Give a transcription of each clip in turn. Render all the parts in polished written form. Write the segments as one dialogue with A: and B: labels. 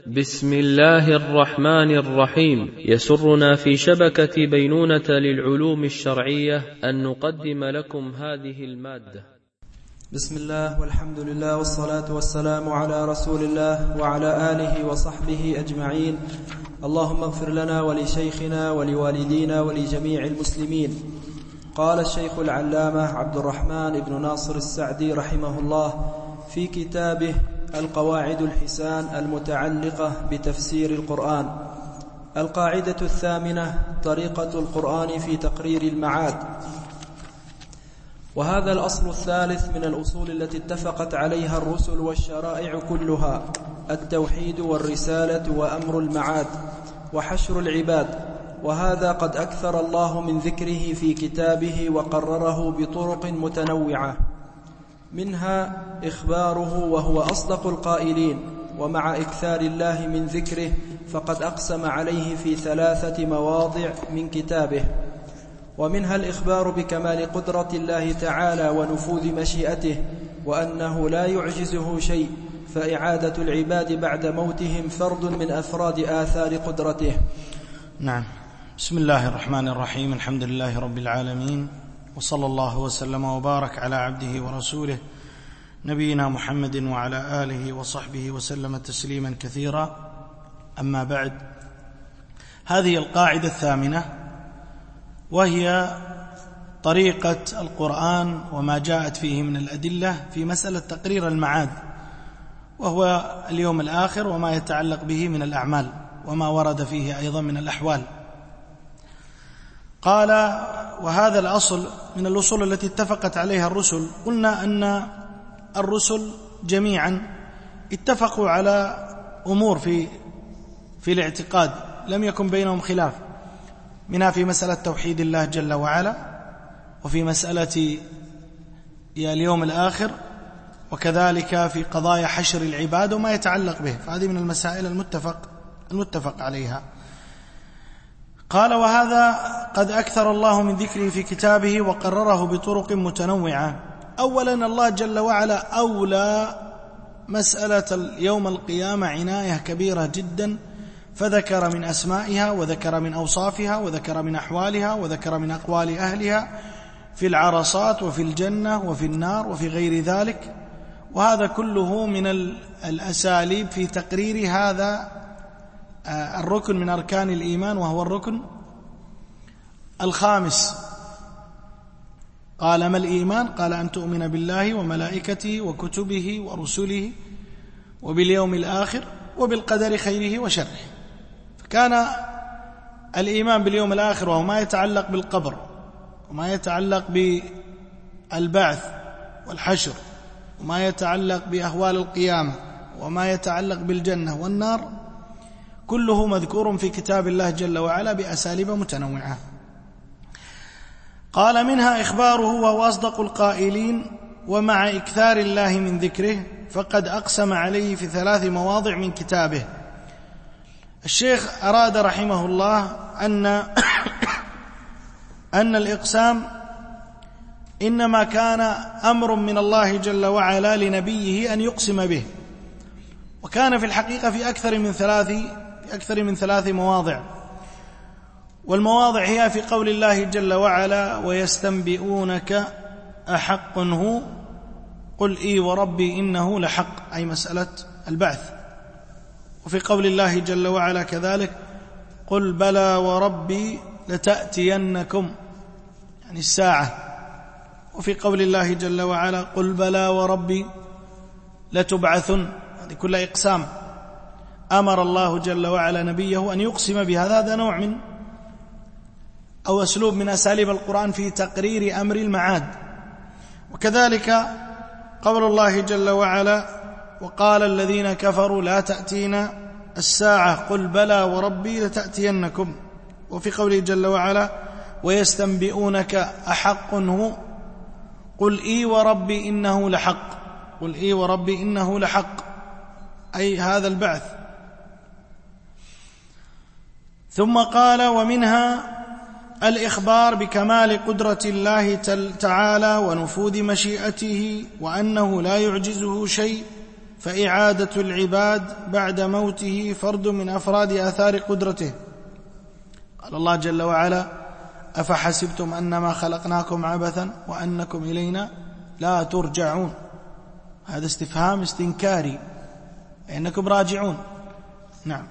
A: بسم الله الرحمن الرحيم. يسرنا في شبكة بينونة للعلوم الشرعية أن نقدم لكم هذه المادة.
B: بسم الله والحمد لله والصلاة والسلام على رسول الله وعلى آله وصحبه أجمعين. اللهم اغفر لنا ولشيخنا ولوالدينا ولجميع المسلمين. قال الشيخ العلامة عبد الرحمن بن ناصر السعدي رحمه الله في كتابه القواعد الحسان المتعلقة بتفسير القرآن: القاعدة الثامنة: طريقة القرآن في تقرير المعاد. وهذا الأصل الثالث من الأصول التي اتفقت عليها الرسل والشرائع كلها: التوحيد والرسالة وأمر المعاد وحشر العباد. وهذا قد أكثر الله من ذكره في كتابه وقرره بطرق متنوعة، منها إخباره وهو أصدق القائلين، ومع إكثار الله من ذكره فقد أقسم عليه في 3 مواضع من كتابه. ومنها الإخبار بكمال قدرة الله تعالى ونفوذ مشيئته، وأنه لا يعجزه شيء، فإعادة العباد بعد موتهم فرد من أفراد آثار قدرته.
C: نعم. بسم الله الرحمن الرحيم. الحمد لله رب العالمين، وصلى الله وسلم وبارك على عبده ورسوله نبينا محمد وعلى آله وصحبه وسلم تسليما كثيرا. أما بعد، هذه القاعدة الثامنة، وهي طريقة القرآن وما جاءت فيه من الأدلة في مسألة تقرير المعاد، وهو اليوم الآخر وما يتعلق به من الأعمال وما ورد فيه أيضا من الأحوال. قال: وهذا الأصل من الأصول التي اتفقت عليها الرسل. قلنا أن الرسل جميعا اتفقوا على أمور في الاعتقاد لم يكن بينهم خلاف، منها في مسألة توحيد الله جل وعلا، وفي مسألة اليوم الآخر، وكذلك في قضايا حشر العباد وما يتعلق به، فهذه من المسائل المتفق عليها. قال: وهذا قد أكثر الله من ذكره في كتابه وقرره بطرق متنوعة. أولا، الله جل وعلا أولى مسألة يوم القيامة عناية كبيرة جدا، فذكر من أسمائها وذكر من أوصافها وذكر من أحوالها وذكر من أقوال أهلها في العرصات وفي الجنة وفي النار وفي غير ذلك. وهذا كله من الأساليب في تقرير هذا الركن من أركان الإيمان، وهو الركن الخامس. قال: ما الإيمان؟ قال: أن تؤمن بالله وملائكته وكتبه ورسله وباليوم الآخر وبالقدر خيره وشره. فكان الإيمان باليوم الآخر وهو ما يتعلق بالقبر وما يتعلق بالبعث والحشر وما يتعلق بأهوال القيامة وما يتعلق بالجنة والنار، كله مذكور في كتاب الله جل وعلا بأساليب متنوعة. قال: منها إخباره وهو أصدق القائلين، ومع إكثار الله من ذكره فقد أقسم عليه في 3 مواضع من كتابه. الشيخ أراد رحمه الله أن الإقسام إنما كان أمر من الله جل وعلا لنبيه أن يقسم به، وكان في الحقيقة في أكثر من 3 مواضع. والمواضع هي في قول الله جل وعلا: ويستنبئونك أحق هو قل إي وربي إنه لحق، أي مسألة البعث. وفي قول الله جل وعلا كذلك: قل بلى وربي لتأتينكم، يعني الساعة. وفي قول الله جل وعلا: قل بلى وربي لتبعثن، هذه كلها إقسام. أمر الله جل وعلا نبيه أن يقسم بهذا. هذا نوع من أو أسلوب من أساليب القرآن في تقرير أمر المعاد. وكذلك قول الله جل وعلا: وقال الذين كفروا لا تأتينا الساعة قل بلى وربي لتأتينكم. وفي قوله جل وعلا: ويستنبئونك أحق هو قل إي وربي إنه لحق، قل إي وربي إنه لحق، أي هذا البعث. ثم قال: ومنها الإخبار بكمال قدرة الله تعالى ونفوذ مشيئته، وأنه لا يعجزه شيء، فإعادة العباد بعد موته فرد من أفراد آثار قدرته. قال الله جل وعلا: أفحسبتم أنما خلقناكم عبثا وأنكم إلينا لا ترجعون. هذا استفهام استنكاري، إنكم راجعون. نعم.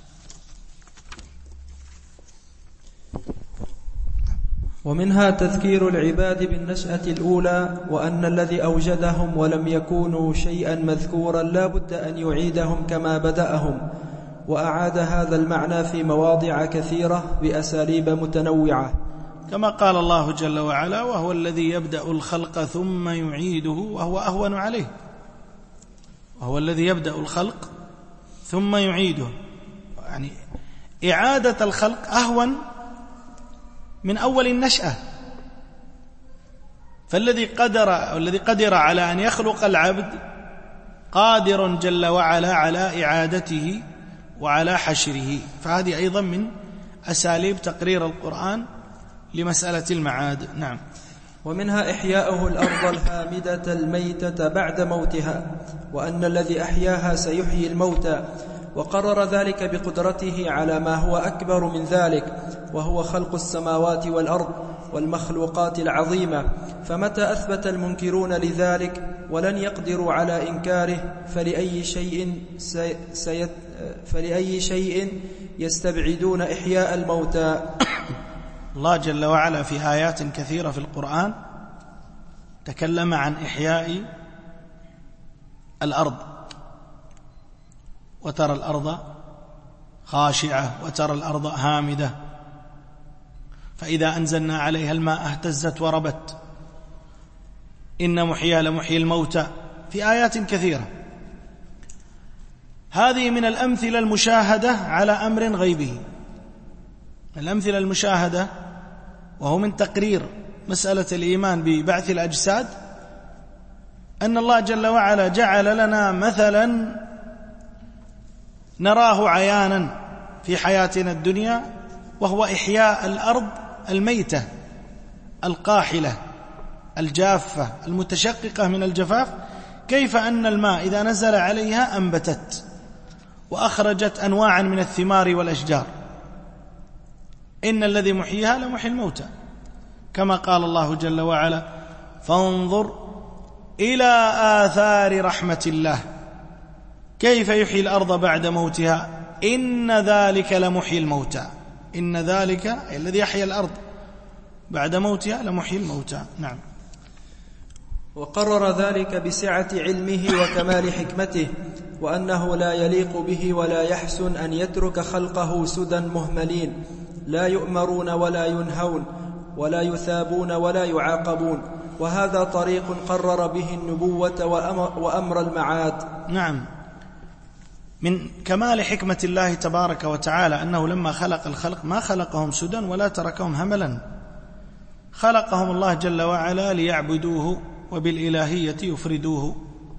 B: ومنها تذكير العباد بالنشأة الأولى، وأن الذي أوجدهم ولم يكونوا شيئا مذكورا لا بد أن يعيدهم كما بدأهم، وأعاد هذا المعنى في مواضع كثيرة بأساليب متنوعة،
C: كما قال الله جل وعلا: وهو الذي يبدأ الخلق ثم يعيده وهو أهون عليه. وهو الذي يبدأ الخلق ثم يعيده، يعني إعادة الخلق أهون من أول النشأة. فالذي قدر على أن يخلق العبد قادر جل وعلا على إعادته وعلى حشره. فهذه أيضا من أساليب تقرير القرآن لمسألة المعاد. نعم.
B: ومنها إحياؤه الأرض الهامدة الميتة بعد موتها، وأن الذي أحياها سيحيي الموتى، وقرر ذلك بقدرته على ما هو أكبر من ذلك، وهو خلق السماوات والأرض والمخلوقات العظيمة. فمتى أثبت المنكرون لذلك ولن يقدروا على إنكاره، فلأي شيء يستبعدون إحياء الموتى.
C: الله جل وعلا في آيات كثيرة في القرآن تكلم عن إحياء الأرض، وترى الأرض خاشعة وترى الأرض هامدة فإذا أنزلنا عليها الماء اهتزت وربت إن محييها لمحيي الموتى، في آيات كثيرة. هذه من الأمثلة المشاهدة على أمر غيبي. الأمثلة المشاهدة وهو من تقرير مسألة الإيمان ببعث الأجساد، أن الله جل وعلا جعل لنا مثلا نراه عيانا في حياتنا الدنيا، وهو إحياء الأرض الميتة القاحلة الجافة المتشققة من الجفاف، كيف أن الماء إذا نزل عليها أنبتت وأخرجت أنواعا من الثمار والأشجار. إن الذي محييها لمحيي الموتى، كما قال الله جل وعلا: فانظر إلى آثار رحمة الله كيف يحيي الأرض بعد موتها إن ذلك لمحيي الموتى. إن ذلك الذي يحيي الأرض بعد موتها لمحيي الموتى. نعم.
B: وقرر ذلك بسعة علمه وكمال حكمته، وأنه لا يليق به ولا يحسن أن يترك خلقه سدى مهملين لا يؤمرون ولا ينهون ولا يثابون ولا يعاقبون، وهذا طريق قرر به النبوة وأمر المعاد.
C: نعم. من كمال حكمة الله تبارك وتعالى أنه لما خلق الخلق ما خلقهم سدى ولا تركهم هملا، خلقهم الله جل وعلا ليعبدوه وبالإلهية يفردوه.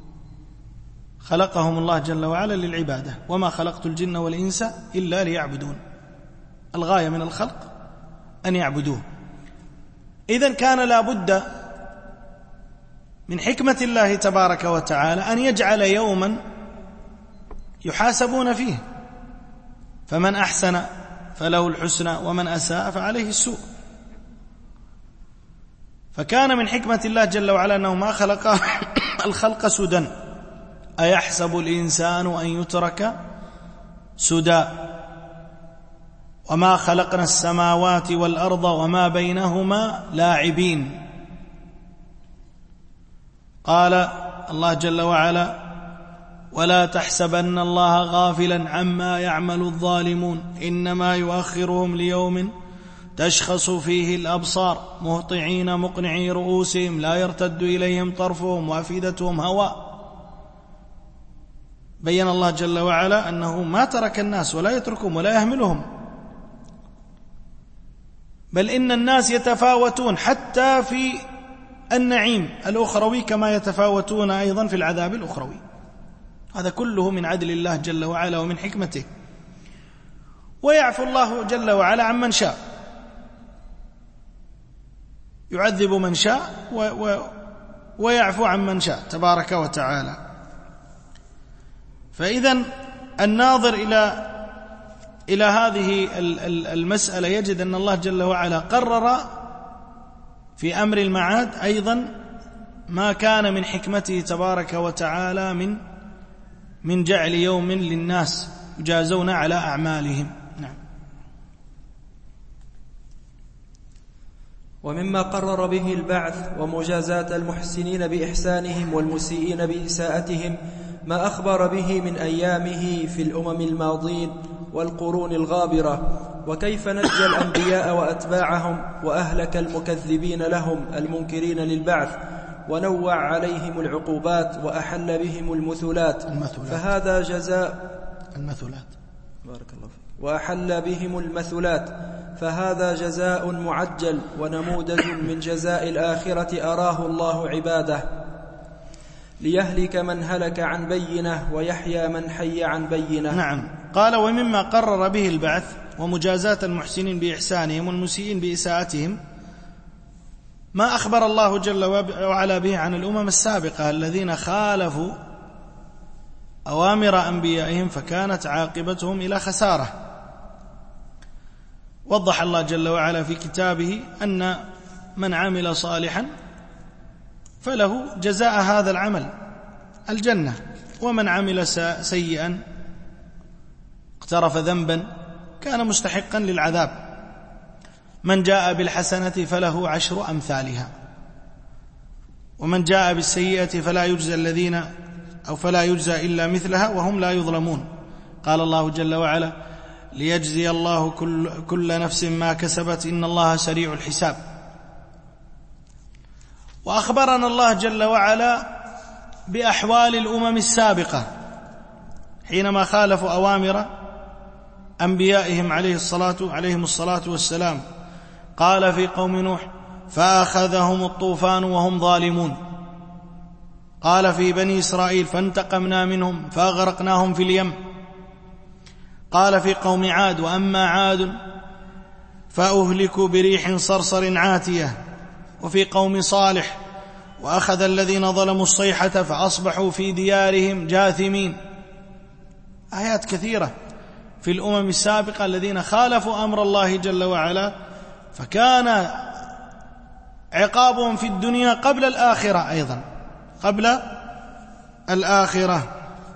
C: خلقهم الله جل وعلا للعبادة: وما خلقت الجن والإنس إلا ليعبدون. الغاية من الخلق أن يعبدوه. إذن كان لا بد من حكمة الله تبارك وتعالى أن يجعل يوما يحاسبون فيه، فمن أحسن فله الحسنى ومن أساء فعليه السوء. فكان من حكمة الله جل وعلا أنه ما خلق الخلق سدى. أيحسب الإنسان أن يترك سدى؟ وما خلقنا السماوات والأرض وما بينهما لاعبين. قال الله جل وعلا: ولا تحسبن الله غافلا عما يعمل الظالمون إنما يؤخرهم ليوم تشخص فيه الأبصار مهطعين مقنعي رؤوسهم لا يرتد إليهم طرفهم وأفئدتهم هواء. بين الله جل وعلا أنه ما ترك الناس ولا يتركهم ولا يهملهم، بل إن الناس يتفاوتون حتى في النعيم الأخروي كما يتفاوتون أيضا في العذاب الأخروي. هذا كله من عدل الله جل وعلا ومن حكمته. ويعفو الله جل وعلا عمن شاء، يعذب من شاء ويعفو عمن شاء تبارك وتعالى. فإذن الناظر إلى هذه المسألة يجد أن الله جل وعلا قرر في أمر المعاد أيضا ما كان من حكمته تبارك وتعالى من جعل يوم للناس يجازون على أعمالهم. نعم.
B: ومما قرر به البعث ومجازاة المحسنين بإحسانهم والمسيئين بإساءتهم ما أخبر به من أيامه في الأمم الماضين والقرون الغابرة، وكيف نجى الأنبياء وأتباعهم وأهلك المكذبين لهم المنكرين للبعث، ونوع عليهم العقوبات وأحل بهم المثلات. فهذا جزاء
C: المثلات
B: بارك الله فيك. وأحل بهم المثلات، فهذا جزاء معجل ونموذج من جزاء الآخرة أراه الله عباده، ليهلك من هلك عن بينه ويحيى من حي عن بينه.
C: نعم. قال: ومما قرر به البعث ومجازاة المحسنين بإحسانهم والمسيئين بإساءتهم ما أخبر الله جل وعلا به عن الأمم السابقة الذين خالفوا أوامر أنبيائهم فكانت عاقبتهم إلى خسارة. وضح الله جل وعلا في كتابه أن من عمل صالحا فله جزاء هذا العمل الجنة، ومن عمل سيئا اقترف ذنبا كان مستحقا للعذاب. من جاء بالحسنة فله 10 أمثالها، ومن جاء بالسيئة فلا يجزى إلا مثلها وهم لا يظلمون. قال الله جل وعلا: ليجزي الله كل نفس ما كسبت إن الله سريع الحساب. وأخبرنا الله جل وعلا بأحوال الأمم السابقة حينما خالفوا أوامر أنبيائهم عليهم الصلاة والسلام. قال في قوم نوح: فأخذهم الطوفان وهم ظالمون. قال في بني إسرائيل: فانتقمنا منهم فأغرقناهم في اليم. قال في قوم عاد: وأما عاد فأهلكوا بريح صرصر عاتية. وفي قوم صالح: وأخذ الذين ظلموا الصيحة فأصبحوا في ديارهم جاثمين. آيات كثيرة في الأمم السابقة الذين خالفوا أمر الله جل وعلا فكان عقابهم في الدنيا قبل الآخرة أيضا، قبل الآخرة.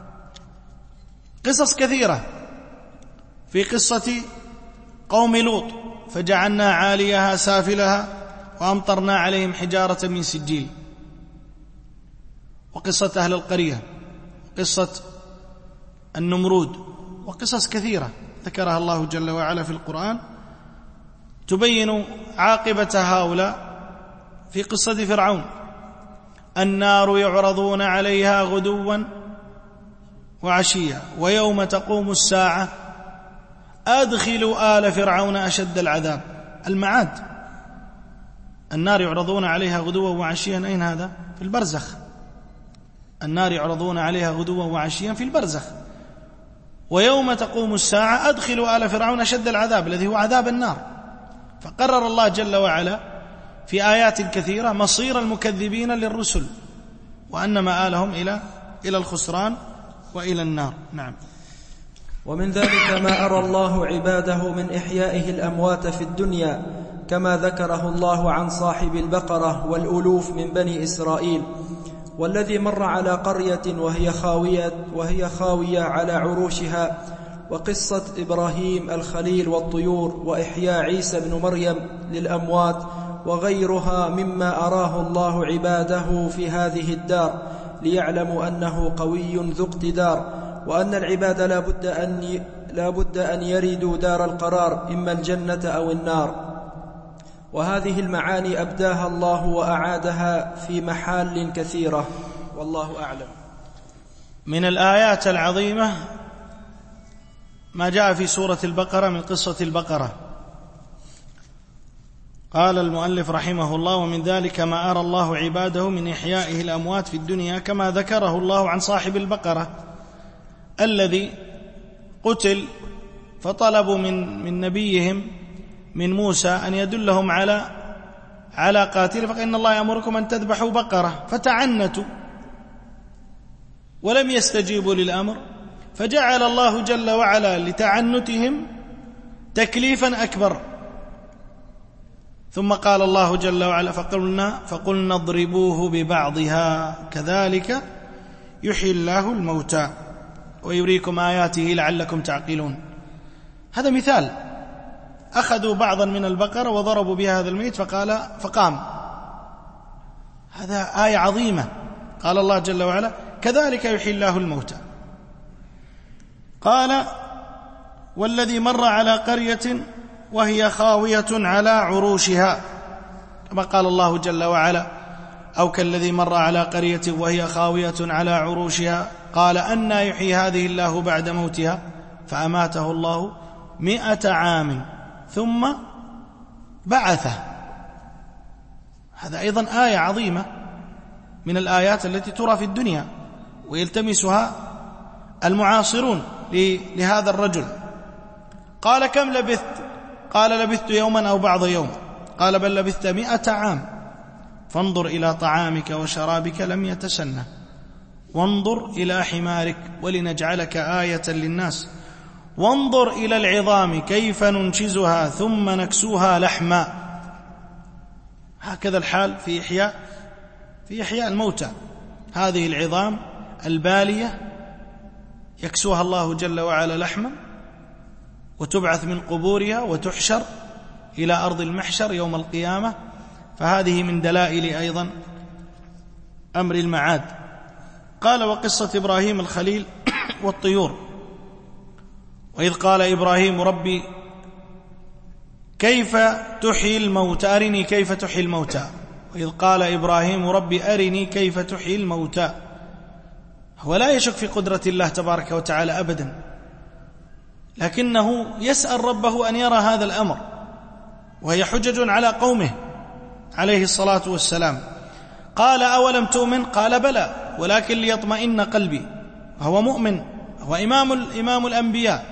C: قصص كثيرة في قصة قوم لوط: فجعلنا عاليها سافلها وأمطرنا عليهم حجارة من سجيل. وقصة أهل القرية، قصة النمرود، وقصص كثيرة ذكرها الله جل وعلا في القرآن تبين عاقبة هؤلاء. في قصة فرعون: النار يعرضون عليها غدوا وعشيا ويوم تقوم الساعة أدخلوا آل فرعون أشد العذاب. المعاد، النار يعرضون عليها غدوا وعشيا. أين هذا؟ في البرزخ. النار يعرضون عليها غدوا وعشيا في البرزخ. ويوم تقوم الساعة أدخلوا آل فرعون أشد العذاب الذي هو عذاب النار. فقرر الله جل وعلا في آيات كثيرة مصير المكذبين للرسل، وأن مآلهم إلى الخسران وإلى النار. نعم.
B: ومن ذلك ما أرى الله عباده من إحيائه الأموات في الدنيا، كما ذكره الله عن صاحب البقرة والألوف من بني إسرائيل، والذي مر على قرية وهي خاوية على عروشها، وقصة إبراهيم الخليل والطيور، وإحياء عيسى بن مريم للأموات، وغيرها مما أراه الله عباده في هذه الدار، ليعلموا أنه قوي ذو اقتدار، وأن العباد لا بد أن يردوا دار القرار، إما الجنة أو النار. وهذه المعاني أبداها الله وأعادها في محال كثيرة، والله أعلم.
C: من الآيات العظيمة ما جاء في سورة البقرة من قصة البقرة. قال المؤلف رحمه الله: ومن ذلك ما أرى الله عباده من إحيائه الأموات في الدنيا، كما ذكره الله عن صاحب البقرة الذي قتل، فطلبوا من نبيهم من موسى أن يدلهم على قاتل، فإن الله يأمركم أن تذبحوا بقرة، فتعنتوا ولم يستجيبوا للأمر، فجعل الله جل وعلا لتعنتهم تكليفا أكبر. ثم قال الله جل وعلا فقلنا اضربوه ببعضها كذلك يحيي الله الموتى ويريكم آياته لعلكم تعقلون. هذا مثال، أخذوا بعضا من البقرة وضربوا بها هذا الميت فقام. هذا آية عظيمة. قال الله جل وعلا كذلك يحيي الله الموتى. قال والذي مر على قرية وهي خاوية على عروشها، كما قال الله جل وعلا أو كالذي مر على قرية وهي خاوية على عروشها قال أنى يحيي هذه الله بعد موتها فأماته الله 100 عام ثم بعثه. هذا أيضا آية عظيمة من الآيات التي ترى في الدنيا ويلتمسها المعاصرون لهذا الرجل. قال كم لبثت؟ قال لبثت يوما أو بعض يوم. قال بل لبثت 100 عام فانظر إلى طعامك وشرابك لم يتسنه وانظر إلى حمارك ولنجعلك آية للناس وانظر إلى العظام كيف ننشزها ثم نكسوها لحما. هكذا الحال في إحياء الموتى. هذه العظام البالية يكسوها الله جل وعلا لحما وتبعث من قبورها وتحشر إلى أرض المحشر يوم القيامة. فهذه من دلائل أيضا أمر المعاد. قال وقصة إبراهيم الخليل والطيور، وإذ قال إبراهيم ربي كيف تحيي الموتى أرني كيف تحيي الموتى. وإذ قال إبراهيم ربي أرني كيف تحيي الموتى. هو لا يشك في قدرة الله تبارك وتعالى أبدا، لكنه يسأل ربه أن يرى هذا الأمر، وهي حجج على قومه عليه الصلاة والسلام. قال أولم تؤمن؟ قال بلى ولكن ليطمئن قلبي. هو مؤمن، هو إمام الأنبياء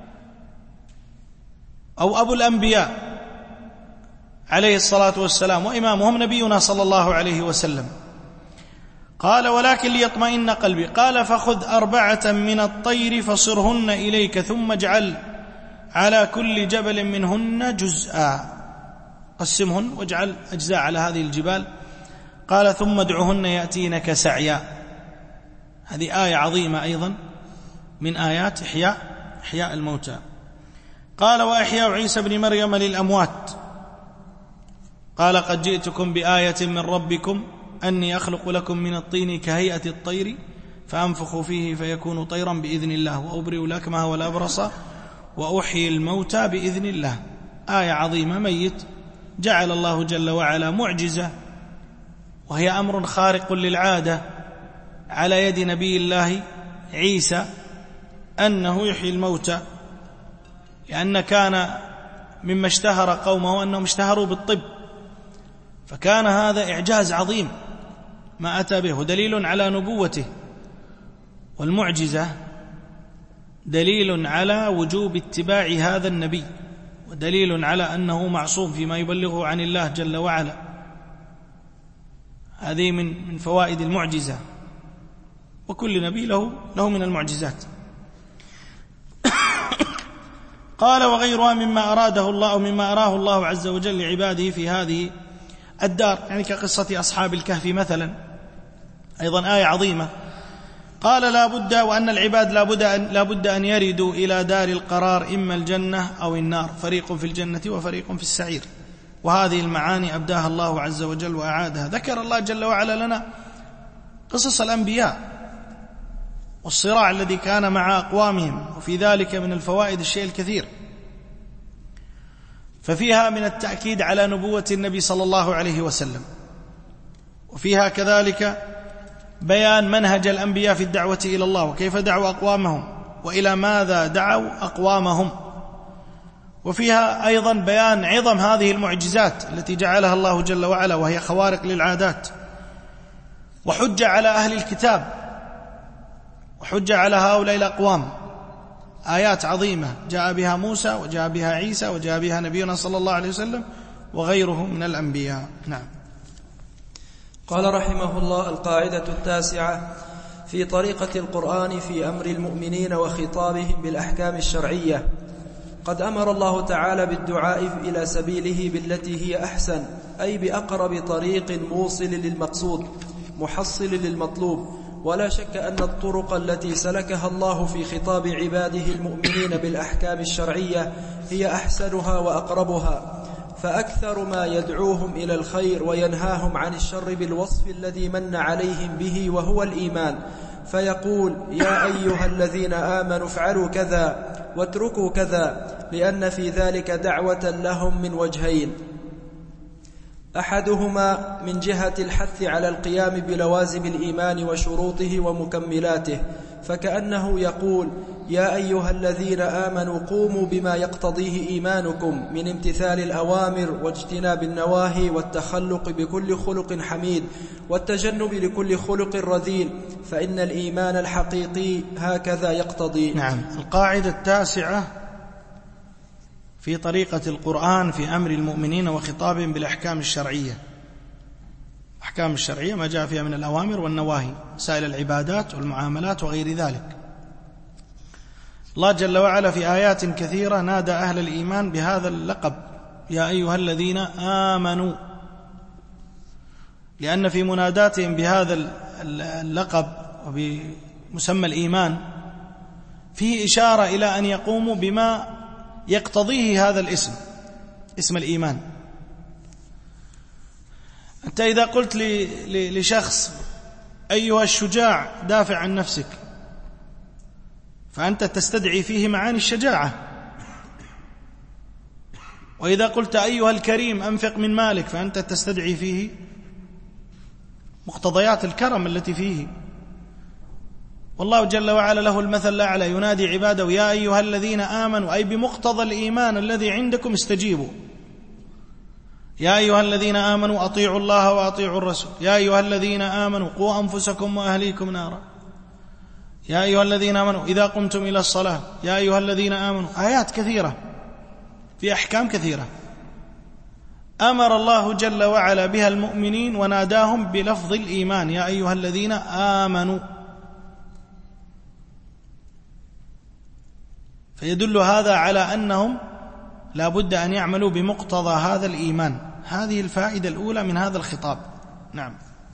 C: أو أبو الأنبياء عليه الصلاة والسلام، وإمامهم نبينا صلى الله عليه وسلم. قال ولكن ليطمئن قلبي. قال فخذ 4 من الطير فصرهن إليك ثم اجعل على كل جبل منهن جزءا، قسمهن واجعل أجزاء على هذه الجبال. قال ثم ادعهن يأتينك سعيا. هذه آية عظيمة أيضا من آيات إحياء الموتى. قال وإحياء عيسى بن مريم للأموات. قال قد جئتكم بآية من ربكم أني أخلق لكم من الطين كهيئة الطير فأنفخ فيه فيكون طيرا بإذن الله وأبرئ الأكمه والأبرص وأحيي الموتى بإذن الله. آية عظيمة، ميت جعل الله جل وعلا معجزة وهي أمر خارق للعادة على يد نبي الله عيسى أنه يحيي الموتى، لأن كان مما اشتهر قومه أنهم اشتهروا بالطب، فكان هذا إعجاز عظيم ما أتى به، دليل على نبوته. والمعجزة دليل على وجوب اتباع هذا النبي، ودليل على أنه معصوم فيما يبلغه عن الله جل وعلا. هذه من فوائد المعجزة، وكل نبي له من المعجزات. قال وغيرها مما أراده الله أو مما أراه الله عز وجل لعباده في هذه الدار، يعني كقصة أصحاب الكهف مثلا، أيضا آية عظيمة. قال لا بد وأن العباد لا بد أن يردوا إلى دار القرار، إما الجنة أو النار، فريق في الجنة وفريق في السعير. وهذه المعاني أبداها الله عز وجل وأعادها. ذكر الله جل وعلا لنا قصص الأنبياء والصراع الذي كان مع أقوامهم، وفي ذلك من الفوائد الشيء الكثير. ففيها من التأكيد على نبوة النبي صلى الله عليه وسلم، وفيها كذلك بيان منهج الأنبياء في الدعوة إلى الله، وكيف دعوا أقوامهم وإلى ماذا دعوا أقوامهم. وفيها أيضا بيان عظم هذه المعجزات التي جعلها الله جل وعلا، وهي خوارق للعادات، وحجة على أهل الكتاب، وحجة على هؤلاء الأقوام. آيات عظيمة جاء بها موسى وجاء بها عيسى وجاء بها نبينا صلى الله عليه وسلم وغيره من الأنبياء. نعم.
B: قال رحمه الله: القاعدة 9: في طريقة القرآن في أمر المؤمنين وخطابهم بالأحكام الشرعية. قد أمر الله تعالى بالدعاء إلى سبيله بالتي هي أحسن، أي بأقرب طريق موصل للمقصود محصل للمطلوب. ولا شك أن الطرق التي سلكها الله في خطاب عباده المؤمنين بالأحكام الشرعية هي أحسنها وأقربها، فأكثر ما يدعوهم إلى الخير وينهاهم عن الشر بالوصف الذي من عليهم به وهو الإيمان، فيقول: يا أيها الذين آمنوا افعلوا كذا واتركوا كذا، لأن في ذلك دعوة لهم من وجهين: أحدهما من جهة الحث على القيام بلوازم الإيمان وشروطه ومكملاته، فكأنه يقول: يا أيها الذين آمنوا قوموا بما يقتضيه إيمانكم من امتثال الأوامر واجتناب النواهي والتخلق بكل خلق حميد والتجنب لكل خلق رذيل، فإن الإيمان الحقيقي هكذا يقتضي.
C: نعم. القاعدة التاسعة في طريقة القرآن في أمر المؤمنين وخطابهم بالأحكام الشرعية. الأحكام الشرعية ما جاء فيها من الأوامر والنواهي، سائر العبادات والمعاملات وغير ذلك. الله جل وعلا في آيات كثيرة نادى أهل الإيمان بهذا اللقب: يا أيها الذين آمنوا، لأن في مناداتهم بهذا اللقب وبمسمى الإيمان فيه إشارة إلى أن يقوموا بما يقتضيه هذا الاسم، اسم الإيمان. أنت إذا قلت لشخص: أيها الشجاع دافع عن نفسك، فأنت تستدعي فيه معاني الشجاعة. وإذا قلت: أيها الكريم أنفق من مالك، فأنت تستدعي فيه مقتضيات الكرم التي فيه. والله جل وعلا له المثل الأعلى، ينادي عباده: يا أيها الذين آمنوا، أي بمقتضى الإيمان الذي عندكم استجيبوا. يا أيها الذين آمنوا أطيعوا الله وأطيعوا الرسول، يا أيها الذين آمنوا قوا أنفسكم وأهليكم نارا، يا أيها الذين آمنوا إذا قمتم إلى الصلاة، يا أيها الذين آمنوا. آيات كثيرة في أحكام كثيرة أمر الله جل وعلا بها المؤمنين وناداهم بلفظ الإيمان: يا أيها الذين آمنوا. فيدل هذا على أنهم لا بد أن يعملوا بمقتضى هذا الإيمان. هذه الفائدة الأولى من هذا الخطاب. نعم.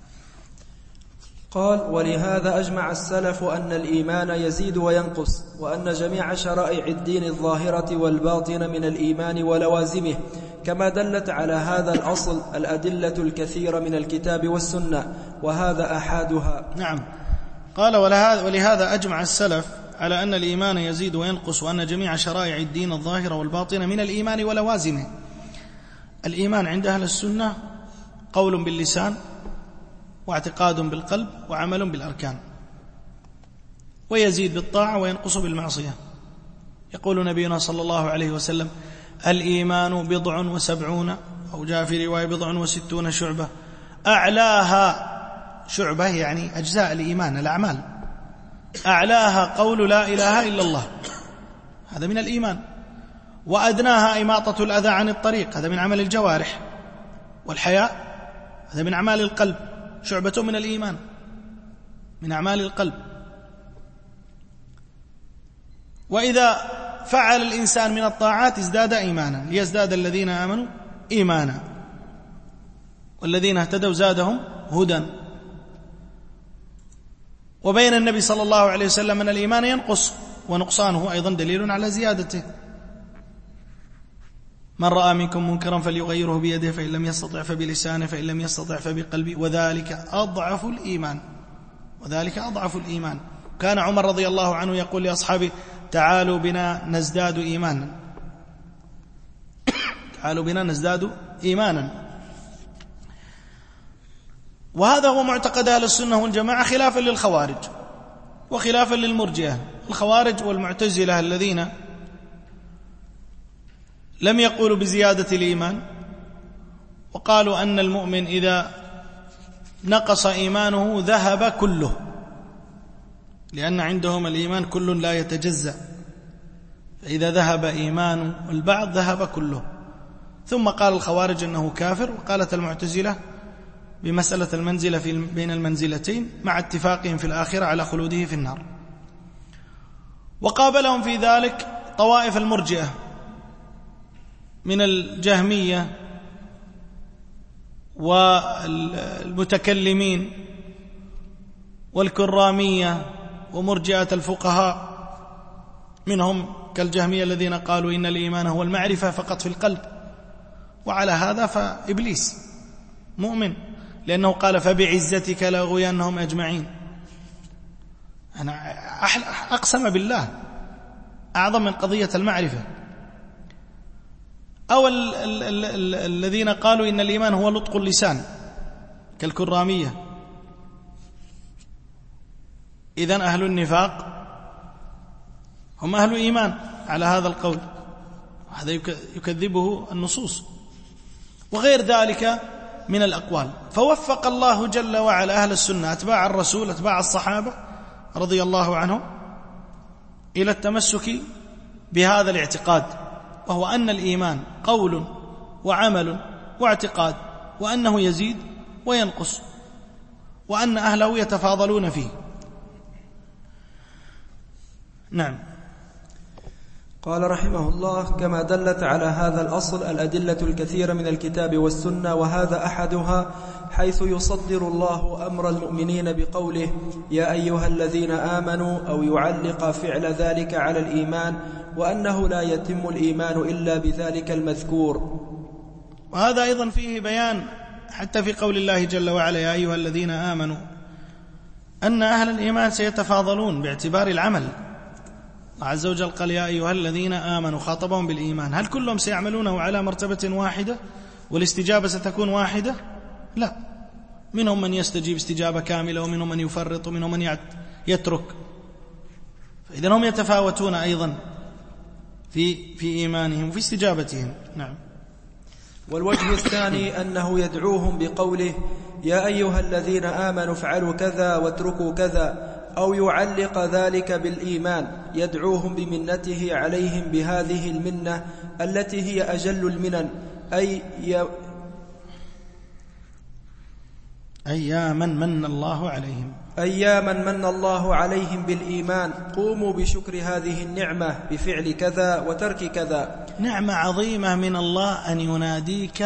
B: قال: ولهذا أجمع السلف أن الإيمان يزيد وينقص، وأن جميع شرائع الدين الظاهرة والباطنة من الإيمان ولوازمه، كما دلت على هذا الأصل الأدلة الكثيرة من الكتاب والسنة، وهذا أحادها.
C: نعم. قال: ولهذا أجمع السلف على أن الإيمان يزيد وينقص، وأن جميع شرائع الدين الظاهرة والباطنة من الإيمان ولوازمه. الإيمان عند أهل السنة قول باللسان واعتقاد بالقلب وعمل بالأركان، ويزيد بالطاعة وينقص بالمعصية. يقول نبينا صلى الله عليه وسلم: الإيمان 70 أو جاء في رواية 60 شعبة، أعلاها شعبة يعني أجزاء الإيمان الأعمال، أعلاها قول لا إله إلا الله، هذا من الإيمان، وأدناها إماطة الأذى عن الطريق، هذا من عمل الجوارح، والحياء هذا من أعمال القلب، شعبة من الإيمان من أعمال القلب. وإذا فعل الإنسان من الطاعات ازداد إيمانا، ليزداد الذين آمنوا إيمانا والذين اهتدوا زادهم هدى. وبين النبي صلى الله عليه وسلم أن الإيمان ينقص، ونقصانه أيضا دليل على زيادته. من رأى منكم منكرا فليغيره بيده، فإن لم يستطع فبلسانه، فإن لم يستطع فبقلبه، وذلك أضعف الإيمان. وذلك أضعف الإيمان. كان عمر رضي الله عنه يقول لأصحابه: تعالوا بنا نزداد إيمانا، تعالوا بنا نزداد إيمانا. وهذا هو معتقد أهل السنة والجماعة، خلافا للخوارج وخلافا للمرجئة. الخوارج والمعتزلة الذين لم يقولوا بزيادة الإيمان، وقالوا أن المؤمن إذا نقص إيمانه ذهب كله، لأن عندهم الإيمان كل لا يتجزأ، فإذا ذهب إيمان البعض ذهب كله. ثم قال الخوارج أنه كافر، وقالت المعتزلة بمسألة المنزلة بين المنزلتين مع اتفاقهم في الآخرة على خلوده في النار. وقابلهم في ذلك طوائف المرجئة من الجهمية والمتكلمين والكرامية ومرجئة الفقهاء، منهم كالجهمية الذين قالوا إن الإيمان هو المعرفة فقط في القلب، وعلى هذا فإبليس مؤمن، لأنه قال فبعزتك لأغوينهم أجمعين. أنا أقسم بالله أعظم من قضية المعرفة. أو الذين قالوا إن الإيمان هو نطق اللسان كالكرامية. إذن أهل النفاق هم أهل إيمان على هذا القول، هذا يكذبه النصوص وغير ذلك من الأقوال. فوفق الله جل وعلا أهل السنة أتباع الرسول أتباع الصحابة رضي الله عنهم إلى التمسك بهذا الاعتقاد، وهو أن الإيمان قول وعمل واعتقاد، وأنه يزيد وينقص، وأن أهله يتفاضلون فيه. نعم.
B: قال رحمه الله: كما دلت على هذا الأصل الأدلة الكثيرة من الكتاب والسنة، وهذا أحدها حيث يصدر الله أمر المؤمنين بقوله يا أيها الذين آمنوا، أو يعلق فعل ذلك على الإيمان، وأنه لا يتم الإيمان إلا بذلك المذكور.
C: وهذا أيضا فيه بيان حتى في قول الله جل وعلا يا أيها الذين آمنوا أن أهل الإيمان سيتفاضلون باعتبار العمل. الله عز وجل قال يا أيها الذين آمنوا، خاطبهم بالإيمان. هل كلهم سيعملونه على مرتبة واحدة والاستجابة ستكون واحدة؟ لا، منهم من يستجيب استجابة كاملة، ومنهم من يفرط، ومنهم من يترك. فإذن هم يتفاوتون أيضا في إيمانهم وفي استجابتهم. نعم.
B: والوجه الثاني أنه يدعوهم بقوله يا أيها الذين آمنوا افعلوا كذا واتركوا كذا، أو يعلق ذلك بالإيمان، يدعوهم بمنته عليهم بهذه المنة التي هي أجل المنن،
C: أياما من الله عليهم،
B: أياما من الله عليهم بالإيمان، قوموا بشكر هذه النعمة بفعل كذا وترك كذا.
C: نعمة عظيمة من الله أن يناديك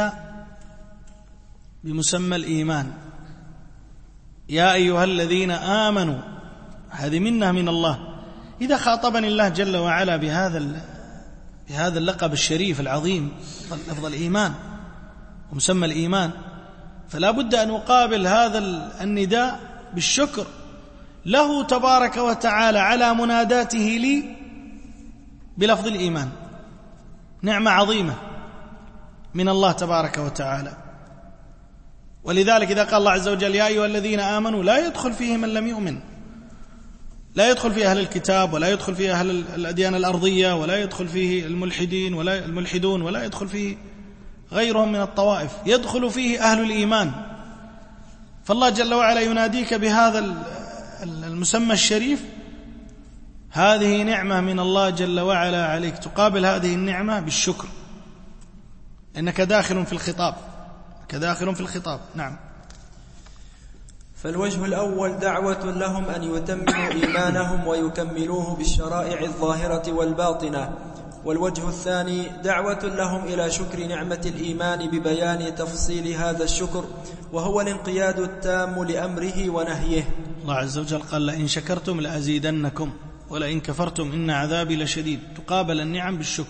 C: بمسمى الإيمان يا أيها الذين آمنوا، هذه منة من الله. إذا خاطبني الله جل وعلا بهذا اللقب الشريف العظيم لفظ الإيمان ومسمى الإيمان، فلا بد أن أقابل هذا النداء بالشكر له تبارك وتعالى على مناداته لي بلفظ الإيمان. نعمة عظيمة من الله تبارك وتعالى. ولذلك إذا قال الله عز وجل يا أيها الذين آمنوا، لا يدخل فيه من لم يؤمن، لا يدخل فيه أهل الكتاب، ولا يدخل فيه أهل الأديان الأرضية، ولا يدخل فيه الملحدون، ولا يدخل فيه غيرهم من الطوائف، يدخل فيه أهل الإيمان. فالله جل وعلا يناديك بهذا المسمى الشريف، هذه نعمة من الله جل وعلا عليك، تقابل هذه النعمة بالشكر، إنك داخل في الخطاب، كداخل في الخطاب. نعم.
B: فالوجه الأول دعوة لهم أن يتمموا إيمانهم ويكملوه بالشرائع الظاهرة والباطنة. والوجه الثاني دعوة لهم إلى شكر نعمة الإيمان ببيان تفصيل هذا الشكر، وهو الانقياد التام لأمره ونهيه.
C: الله عز وجل قال لئن شكرتم لأزيدنكم ولئن كفرتم إن عذابي لشديد. تقابل النعم بالشكر.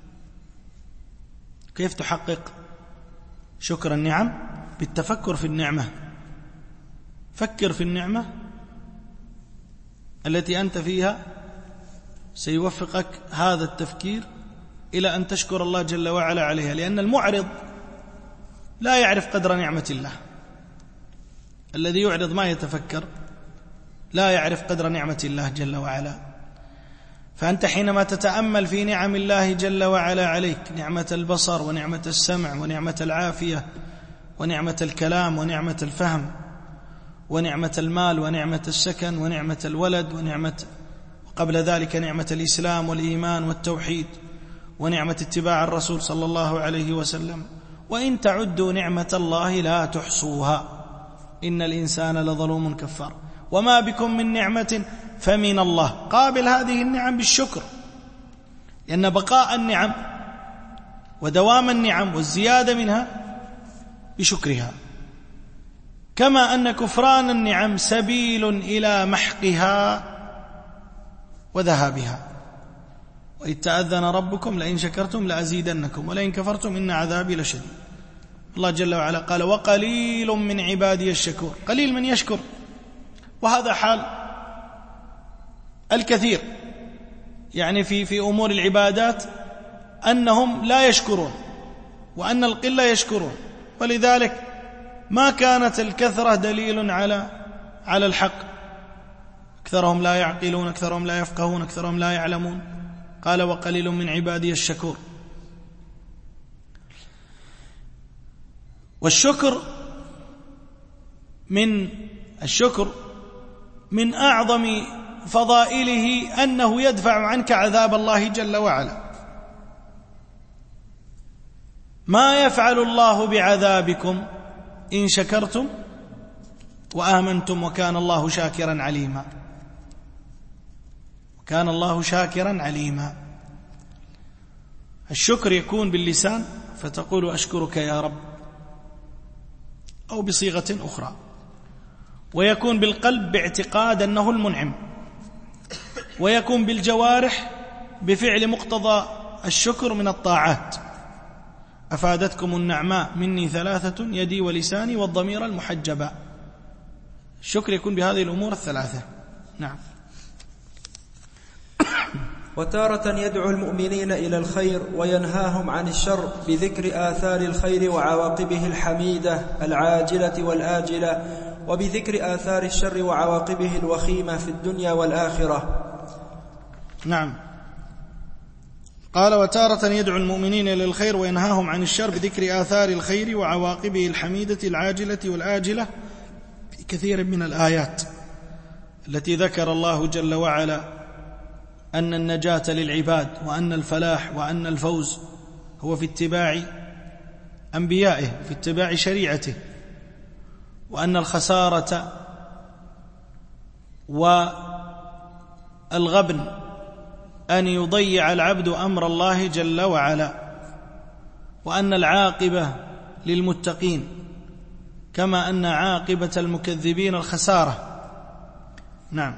C: كيف تحقق شكر النعم؟ بالتفكر في النعمة. فكر في النعمة التي أنت فيها، سيوفقك هذا التفكير إلى أن تشكر الله جل وعلا عليها، لأن المعرض لا يعرف قدر نعمة الله. الذي يعرض ما يتفكر لا يعرف قدر نعمة الله جل وعلا. فأنت حينما تتأمل في نعم الله جل وعلا عليك، نعمة البصر ونعمة السمع ونعمة العافية ونعمة الكلام ونعمة الفهم ونعمة المال ونعمة السكن ونعمة الولد ونعمة قبل ذلك نعمة الإسلام والإيمان والتوحيد ونعمة اتباع الرسول صلى الله عليه وسلم، وإن تعدوا نعمة الله لا تحصوها. إن الإنسان لظلوم كفار. وما بكم من نعمة فمن الله. قابل هذه النعم بالشكر، لأن بقاء النعم ودوام النعم والزيادة منها بشكرها، كما أن كفران النعم سبيل إلى محقها وذهابها. وإذ تأذن ربكم لئن شكرتم لأزيدنكم ولئن كفرتم إن عذابي لشديد. الله جل وعلا قال وقليل من عبادي الشكور. قليل من يشكر، وهذا حال الكثير يعني في أمور العبادات أنهم لا يشكرون، وأن القلة يشكرون، ولذلك ما كانت الكثرة دليل على الحق. أكثرهم لا يعقلون، أكثرهم لا يفقهون، أكثرهم لا يعلمون. قال وقليل من عبادي الشكور. والشكر من أعظم فضائله أنه يدفع عنك عذاب الله جل وعلا. ما يفعل الله بعذابكم إن شكرتم وآمنتم وكان الله شاكرا عليما. وكان الله شاكرا عليما. الشكر يكون باللسان فتقول أشكرك يا رب، أو بصيغة أخرى، ويكون بالقلب باعتقاد أنه المنعم، ويكون بالجوارح بفعل مقتضى الشكر من الطاعات. أفادتكم النعماء مني ثلاثة يدي ولساني والضمير المحجبا. الشكر يكون بهذه الأمور الثلاثة. نعم.
B: وتارة يدعو المؤمنين إلى الخير وينهاهم عن الشر بذكر آثار الخير وعواقبه الحميدة العاجلة والآجلة، وبذكر آثار الشر وعواقبه الوخيمة في الدنيا والآخرة.
C: نعم. قال وتارة يدعو المؤمنين إلى الخير وينهاهم عن الشر بذكر آثار الخير وعواقبه الحميدة العاجلة والآجلة في كثير من الآيات التي ذكر الله جل وعلا أن النجاة للعباد، وأن الفلاح وأن الفوز هو في اتباع أنبيائه، في اتباع شريعته، وأن الخسارة والغبن أن يضيع العبد أمر الله جل وعلا، وأن العاقبة للمتقين، كما أن عاقبة المكذبين الخسارة. نعم.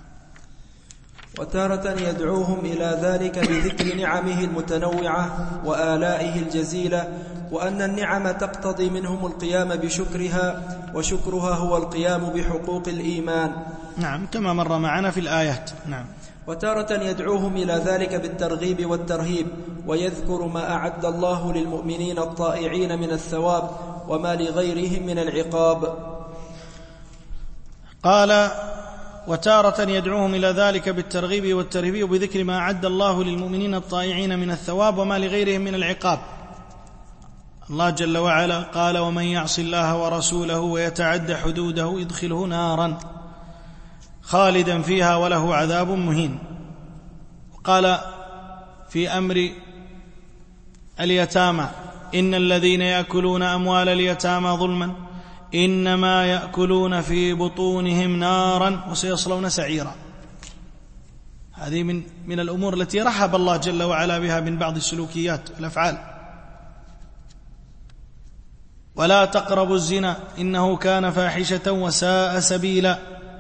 B: وتارة يدعوهم إلى ذلك بذكر نعمه المتنوعة وآلائه الجزيلة، وأن النعم تقتضي منهم القيام بشكرها، وشكرها هو القيام بحقوق الإيمان.
C: نعم، كما مر معنا في الآيات. نعم.
B: وتارة يدعوهم إلى ذلك بالترغيب والترهيب، ويذكر ما أعد الله للمؤمنين الطائعين من الثواب وما لغيرهم من العقاب.
C: قال وتارة يدعوهم إلى ذلك بالترغيب والترهيب وبذكر ما أعد الله للمؤمنين الطائعين من الثواب وما لغيرهم من العقاب. الله جل وعلا قال ومن يعص الله ورسوله ويتعد حدوده يدخله نارا خالدا فيها وله عذاب مهين. وقال في أمر اليتامى إن الذين يأكلون أموال اليتامى ظلما إنما يأكلون في بطونهم نارا وسيصلون سعيرا. هذه من الأمور التي رحب الله جل وعلا بها من بعض السلوكيات والأفعال. ولا تقربوا الزنا إنه كان فاحشة وساء سبيلا.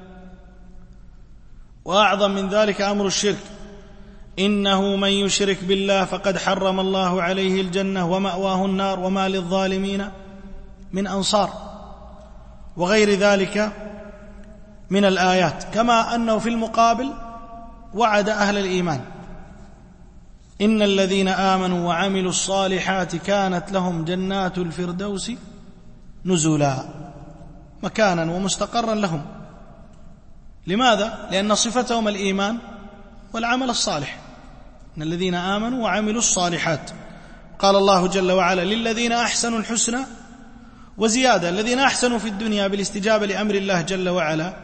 C: وأعظم من ذلك أمر الشرك إنه من يشرك بالله فقد حرم الله عليه الجنة ومأواه النار وما للظالمين من أنصار، وغير ذلك من الآيات. كما أنه في المقابل وعد أهل الإيمان إن الذين آمنوا وعملوا الصالحات كانت لهم جنات الفردوس نزلا، مكانا ومستقرا لهم. لماذا؟ لأن صفتهم الإيمان والعمل الصالح. إن الذين آمنوا وعملوا الصالحات. قال الله جل وعلا للذين أحسنوا الحسنى وزيادة. الذين أحسنوا في الدنيا بالاستجابة لأمر الله جل وعلا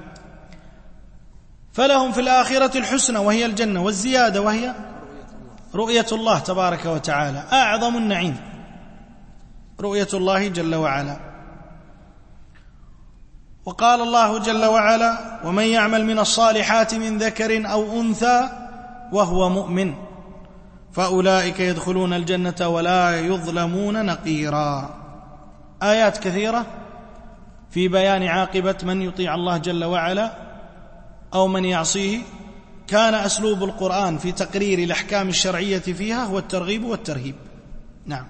C: فلهم في الآخرة الحسنى وهي الجنة، والزيادة وهي رؤية الله تبارك وتعالى. أعظم النعيم رؤية الله جل وعلا. وقال الله جل وعلا: ومن يعمل من الصالحات من ذكر أو أنثى وهو مؤمن فأولئك يدخلون الجنة ولا يظلمون نقيرا. آيات كثيرة في بيان عاقبة من يطيع الله جل وعلا أو من يعصيه. كان أسلوب القرآن في تقرير الأحكام الشرعية فيها هو الترغيب والترهيب. نعم.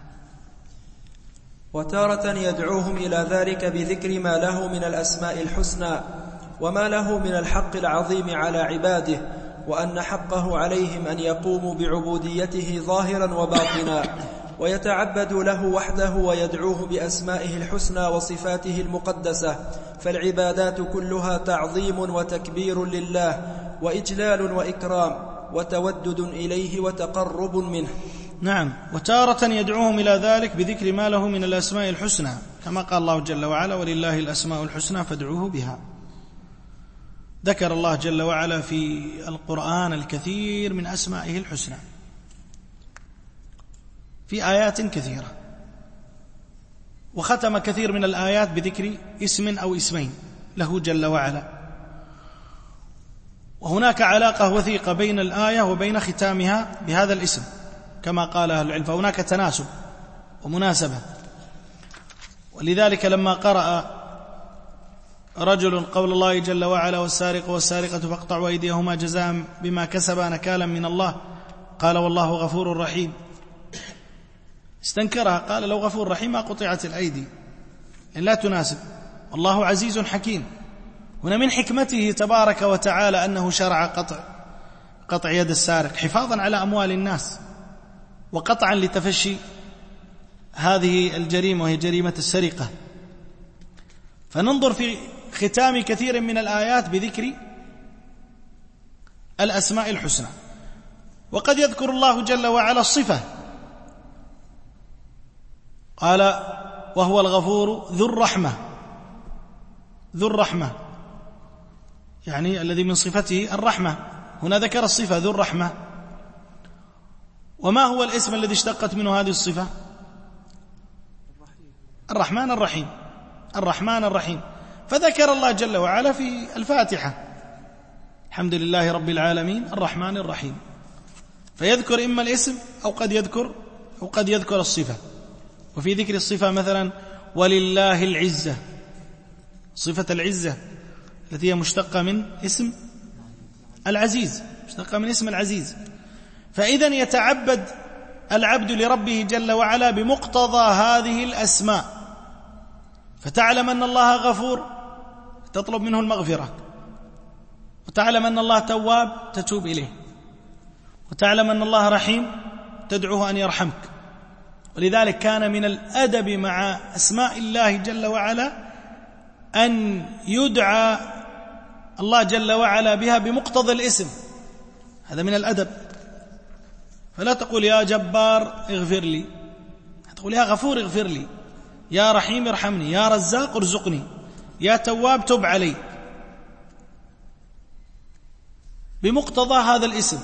B: وتارة يدعوهم إلى ذلك بذكر ما له من الأسماء الحسنى وما له من الحق العظيم على عباده، وأن حقه عليهم أن يقوموا بعبوديته ظاهرا وباطنا ويتعبدوا له وحده ويدعوه بأسمائه الحسنى وصفاته المقدسة، فالعبادات كلها تعظيم وتكبير لله وإجلال وإكرام وتودد إليه وتقرب منه.
C: نعم. وتارة يدعوهم إلى ذلك بذكر ما له من الأسماء الحسنى، كما قال الله جل وعلا: ولله الأسماء الحسنى فادعوه بها. ذكر الله جل وعلا في القرآن الكثير من أسمائه الحسنى في آيات كثيرة، وختم كثير من الآيات بذكر اسم أو اسمين له جل وعلا. وهناك علاقة وثيقة بين الآية وبين ختامها بهذا الاسم كما قال أهل العلم، فهناك تناسب ومناسبة. ولذلك لما قرأ رجل قول الله جل وعلا: والسارق والسارقة فاقطعوا أيديهما جزاء بما كسبا نكالا من الله، قال: والله غفور رحيم. استنكرها، قال: لو غفور رحيم ما قطعت الأيدي، إن لا تناسب، والله عزيز حكيم. هنا من حكمته تبارك وتعالى أنه شرع قطع يد السارق حفاظا على أموال الناس وقطعا لتفشي هذه الجريمة وهي جريمة السرقة. فننظر في ختام كثير من الآيات بذكر الأسماء الحسنى. وقد يذكر الله جل وعلا الصفة، قال: وهو الغفور ذو الرحمة. ذو الرحمة يعني الذي من صفته الرحمة، هنا ذكر الصفة ذو الرحمة. وما هو الاسم الذي اشتقت منه هذه الصفة؟ الرحمن الرحيم. الرحمن الرحيم. فذكر الله جل وعلا في الفاتحة: الحمد لله رب العالمين الرحمن الرحيم. فيذكر إما الاسم أو قد يذكر الصفة. وفي ذكر الصفة مثلا: ولله العزة، صفة العزة التي هي مشتقة من اسم العزيز، مشتقة من اسم العزيز. فإذا يتعبد العبد لربه جل وعلا بمقتضى هذه الأسماء، فتعلم أن الله غفور تطلب منه المغفرة، وتعلم أن الله تواب تتوب إليه، وتعلم أن الله رحيم تدعوه أن يرحمك. ولذلك كان من الأدب مع أسماء الله جل وعلا أن يدعى الله جل وعلا بها بمقتضى الاسم، هذا من الأدب. فلا تقول يا جبار اغفر لي، تقول يا غفور اغفر لي، يا رحيم ارحمني، يا رزاق ارزقني، يا تواب تب علي، بمقتضى هذا الاسم.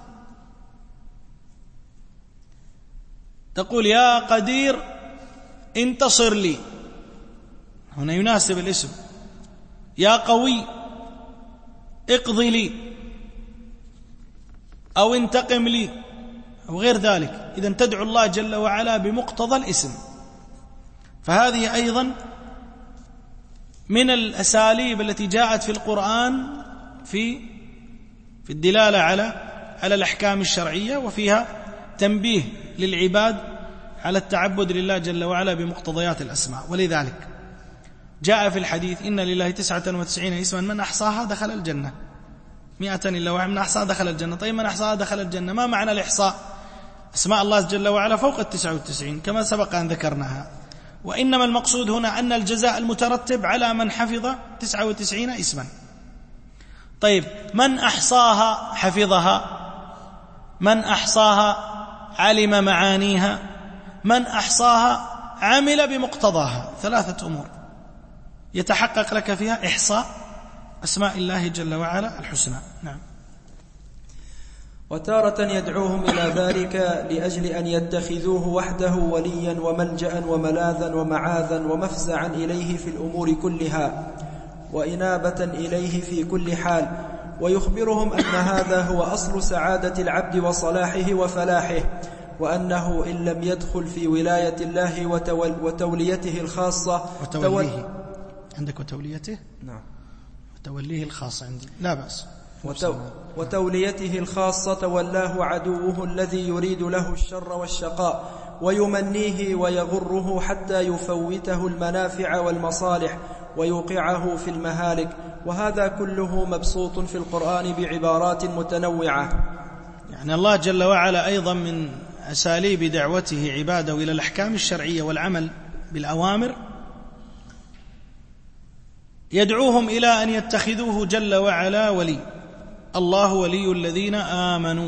C: تقول يا قدير انتصر لي، هنا يناسب الاسم. يا قوي اقضي لي أو انتقم لي أو غير ذلك. إذن تدعو الله جل وعلا بمقتضى الاسم. فهذه أيضا من الأساليب التي جاءت في القرآن في الدلالة على الأحكام الشرعية، وفيها تنبيه للعباد على التعبد لله جل وعلا بمقتضيات الأسماء. ولذلك جاء في الحديث: إن لله 99 اسما من أحصاها دخل الجنة، 100 إلا واحد من أحصاها دخل الجنة. طيب من أحصاها دخل الجنة، ما معنى الإحصاء؟ أسماء الله جل وعلا فوق 99 كما سبق أن ذكرناها. وإنما المقصود هنا أن الجزاء المترتب على من حفظ 99 اسما. طيب من أحصاها حفظها، من أحصاها علم معانيها، من أحصاها عمل بمقتضاها. 3 أمور يتحقق لك فيها إحصاء أسماء الله جل وعلا الحسنى. نعم.
B: وتارة يدعوهم إلى ذلك لأجل أن يتخذوه وحده وليا وملجأ وملاذا ومعاذا ومفزعا إليه في الأمور كلها، وإنابة إليه في كل حال، ويخبرهم أن هذا هو أصل سعادة العبد وصلاحه وفلاحه، وأنه إن لم يدخل في ولاية الله وتوليته الخاصة
C: عندك وتوليته؟
B: نعم.
C: وتوليه الخاصة عندي لا بأس.
B: وتوليته الخاصة تولاه عدوه الذي يريد له الشر والشقاء، ويمنيه ويغره حتى يفوته المنافع والمصالح ويوقعه في المهالك، وهذا كله مبسوط في القرآن بعبارات متنوعة.
C: يعني الله جل وعلا أيضا من أساليب دعوته عباده إلى الأحكام الشرعية والعمل بالأوامر يدعوهم إلى أن يتخذوه جل وعلا ولي. الله ولي الذين آمنوا.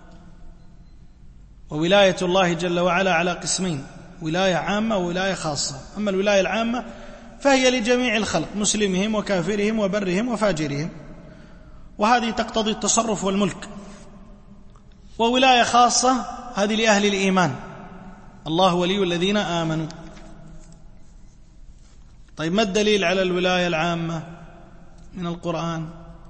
C: وولاية الله جل وعلا على قسمين: ولاية عامة وولاية خاصة. أما الولاية العامة فهي لجميع الخلق، مسلمهم وكافرهم وبرهم وفاجرهم، وهذه تقتضي التصرف والملك. وولاية خاصة هذه لأهل الإيمان، الله ولي الذين آمنوا. طيب ما الدليل على الولاية العامة من القرآن؟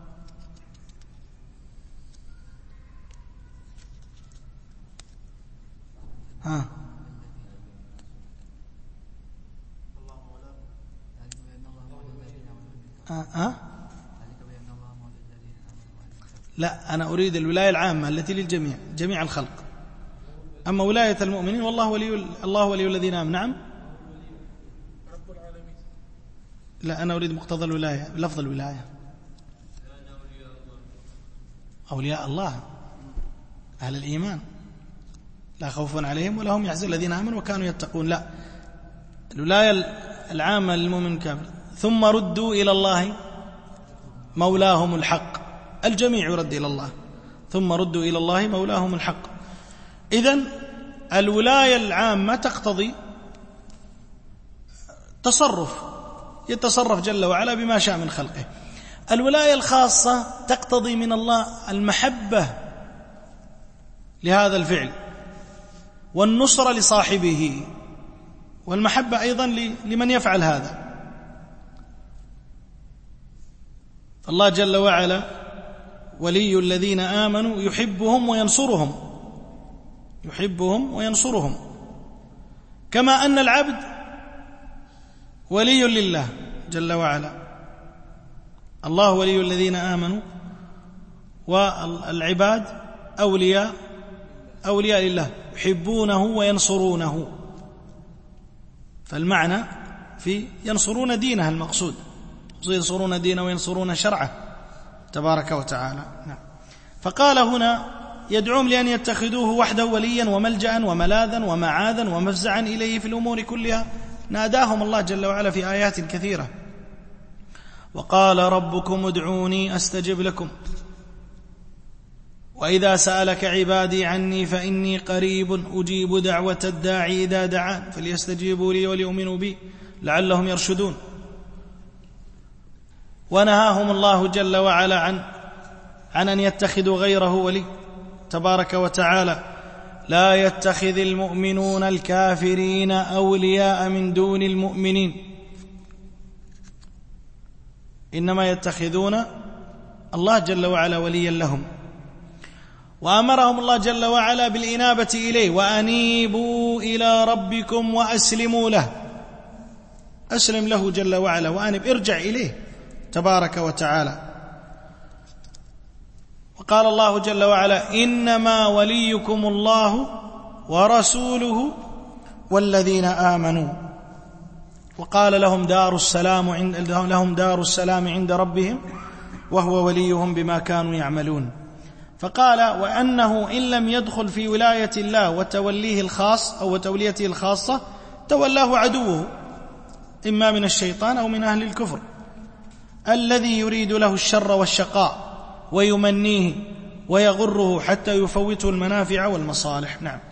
C: لا، أنا أريد الولاية العامة التي للجميع، جميع الخلق. أما ولاية المؤمنين والله ولي الذين آمنوا. نعم. لا، أنا أريد مقتضى الولاية، لفظ الولاية. أولياء الله أهل الإيمان لا خوف عليهم ولا هم يحزنون الذين آمنوا وكانوا يتقون. لا، الولاية العامة للمؤمن كامل. ثم ردوا إلى الله مولاهم الحق. الجميع يرد إلى الله. ثم ردوا إلى الله مولاهم الحق. إذن الولاية العامة تقتضي تصرف، يتصرف جل وعلا بما شاء من خلقه. الولاية الخاصة تقتضي من الله المحبة لهذا الفعل والنصرة لصاحبه، والمحبة أيضا لمن يفعل هذا. الله جل وعلا ولي الذين آمنوا يحبهم وينصرهم، يحبهم وينصرهم، كما أن العبد ولي لله جل وعلا. الله ولي الذين آمنوا، والعباد أولياء لله يحبونه وينصرونه. فالمعنى في ينصرون دينه، المقصود ينصرون دينه وينصرون شرعه تبارك وتعالى. نعم. فقال هنا يدعوهم لأن يتخذوه وحده وليا وملجأ وملاذا ومعاذا ومفزعا إليه في الأمور كلها. ناداهم الله جل وعلا في آيات كثيرة. وقال ربكم ادعوني أستجب لكم، وإذا سألك عبادي عني فإني قريب أجيب دعوة الداعي إذا دعان فليستجيبوا لي وليؤمنوا بي لعلهم يرشدون. ونهاهم الله جل وعلا عن أن يتخذوا غيره ولي تبارك وتعالى. لا يتخذ المؤمنون الكافرين أولياء من دون المؤمنين، إنما يتخذون الله جل وعلا وليا لهم. وأمرهم الله جل وعلا بالإنابة إليه: وأنيبوا إلى ربكم وأسلموا له. أسلم له جل وعلا وأنب، ارجع إليه تبارك وتعالى. وقال الله جل وعلا: إنما وليكم الله ورسوله والذين آمنوا. وقال لهم دار السلام عند ربهم وهو وليهم بما كانوا يعملون. فقال: وأنه إن لم يدخل في ولاية الله وتوليه الخاص أو وتوليته الخاصة تولاه عدوه، إما من الشيطان أو من أهل الكفر، الذي يريد له الشر والشقاء ويمنيه ويغره حتى يفوته المنافع والمصالح. نعم.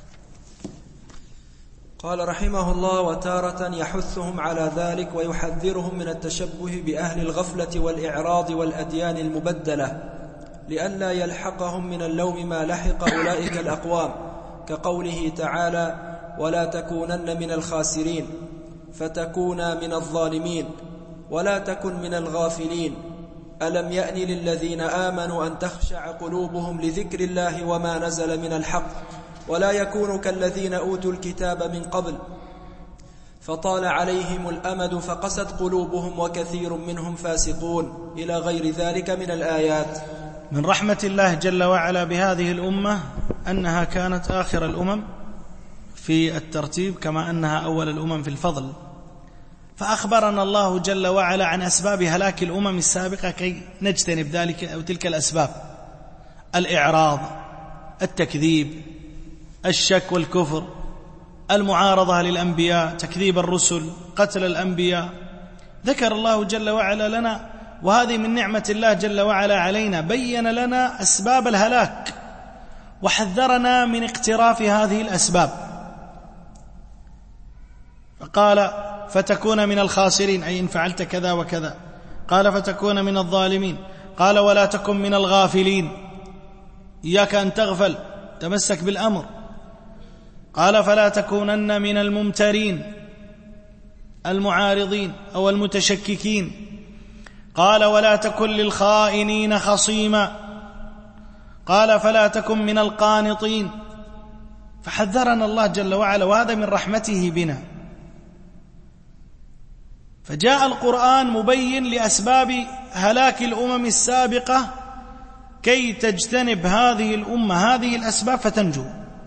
B: قال رحمه الله: وتارة يحثهم على ذلك ويحذرهم من التشبه بأهل الغفلة والإعراض والأديان المبدلة، لئلا يلحقهم من اللوم ما لحق أولئك الأقوام، كقوله تعالى: ولا تكونن من الخاسرين فتكونا من الظالمين. ولا تكن من الغافلين. ألم يأن للذين آمنوا أن تخشع قلوبهم لذكر الله وما نزل من الحق ولا يكونوا كالذين أوتوا الكتاب من قبل فطال عليهم الأمد فقست قلوبهم وكثير منهم فاسقون، إلى غير ذلك من الآيات.
C: من رحمة الله جل وعلا بهذه الأمة أنها كانت آخر الأمم في الترتيب كما أنها أول الأمم في الفضل، فأخبرنا الله جل وعلا عن أسباب هلاك الأمم السابقة كي نجتنب ذلك أو تلك الأسباب: الإعراض، التكذيب، الشك والكفر، المعارضة للأنبياء، تكذيب الرسل، قتل الأنبياء. ذكر الله جل وعلا لنا، وهذه من نعمة الله جل وعلا علينا، بين لنا أسباب الهلاك وحذرنا من اقتراف هذه الأسباب، فقال: فتكون من الخاسرين، أي إن فعلت كذا وكذا. قال: فتكون من الظالمين. قال: ولا تكن من الغافلين، إياك أن تغفل، تمسك بالأمر. قال: فلا تكونن من الممترين المعارضين أو المتشككين. قال: ولا تكن للخائنين خصيما. قال: فلا تكن من القانطين. فحذرنا الله جل وعلا، وهذا من رحمته بنا. فجاء القرآن مبين لأسباب هلاك الأمم السابقة كي تجتنب هذه الأمة هذه الأسباب فتنجو.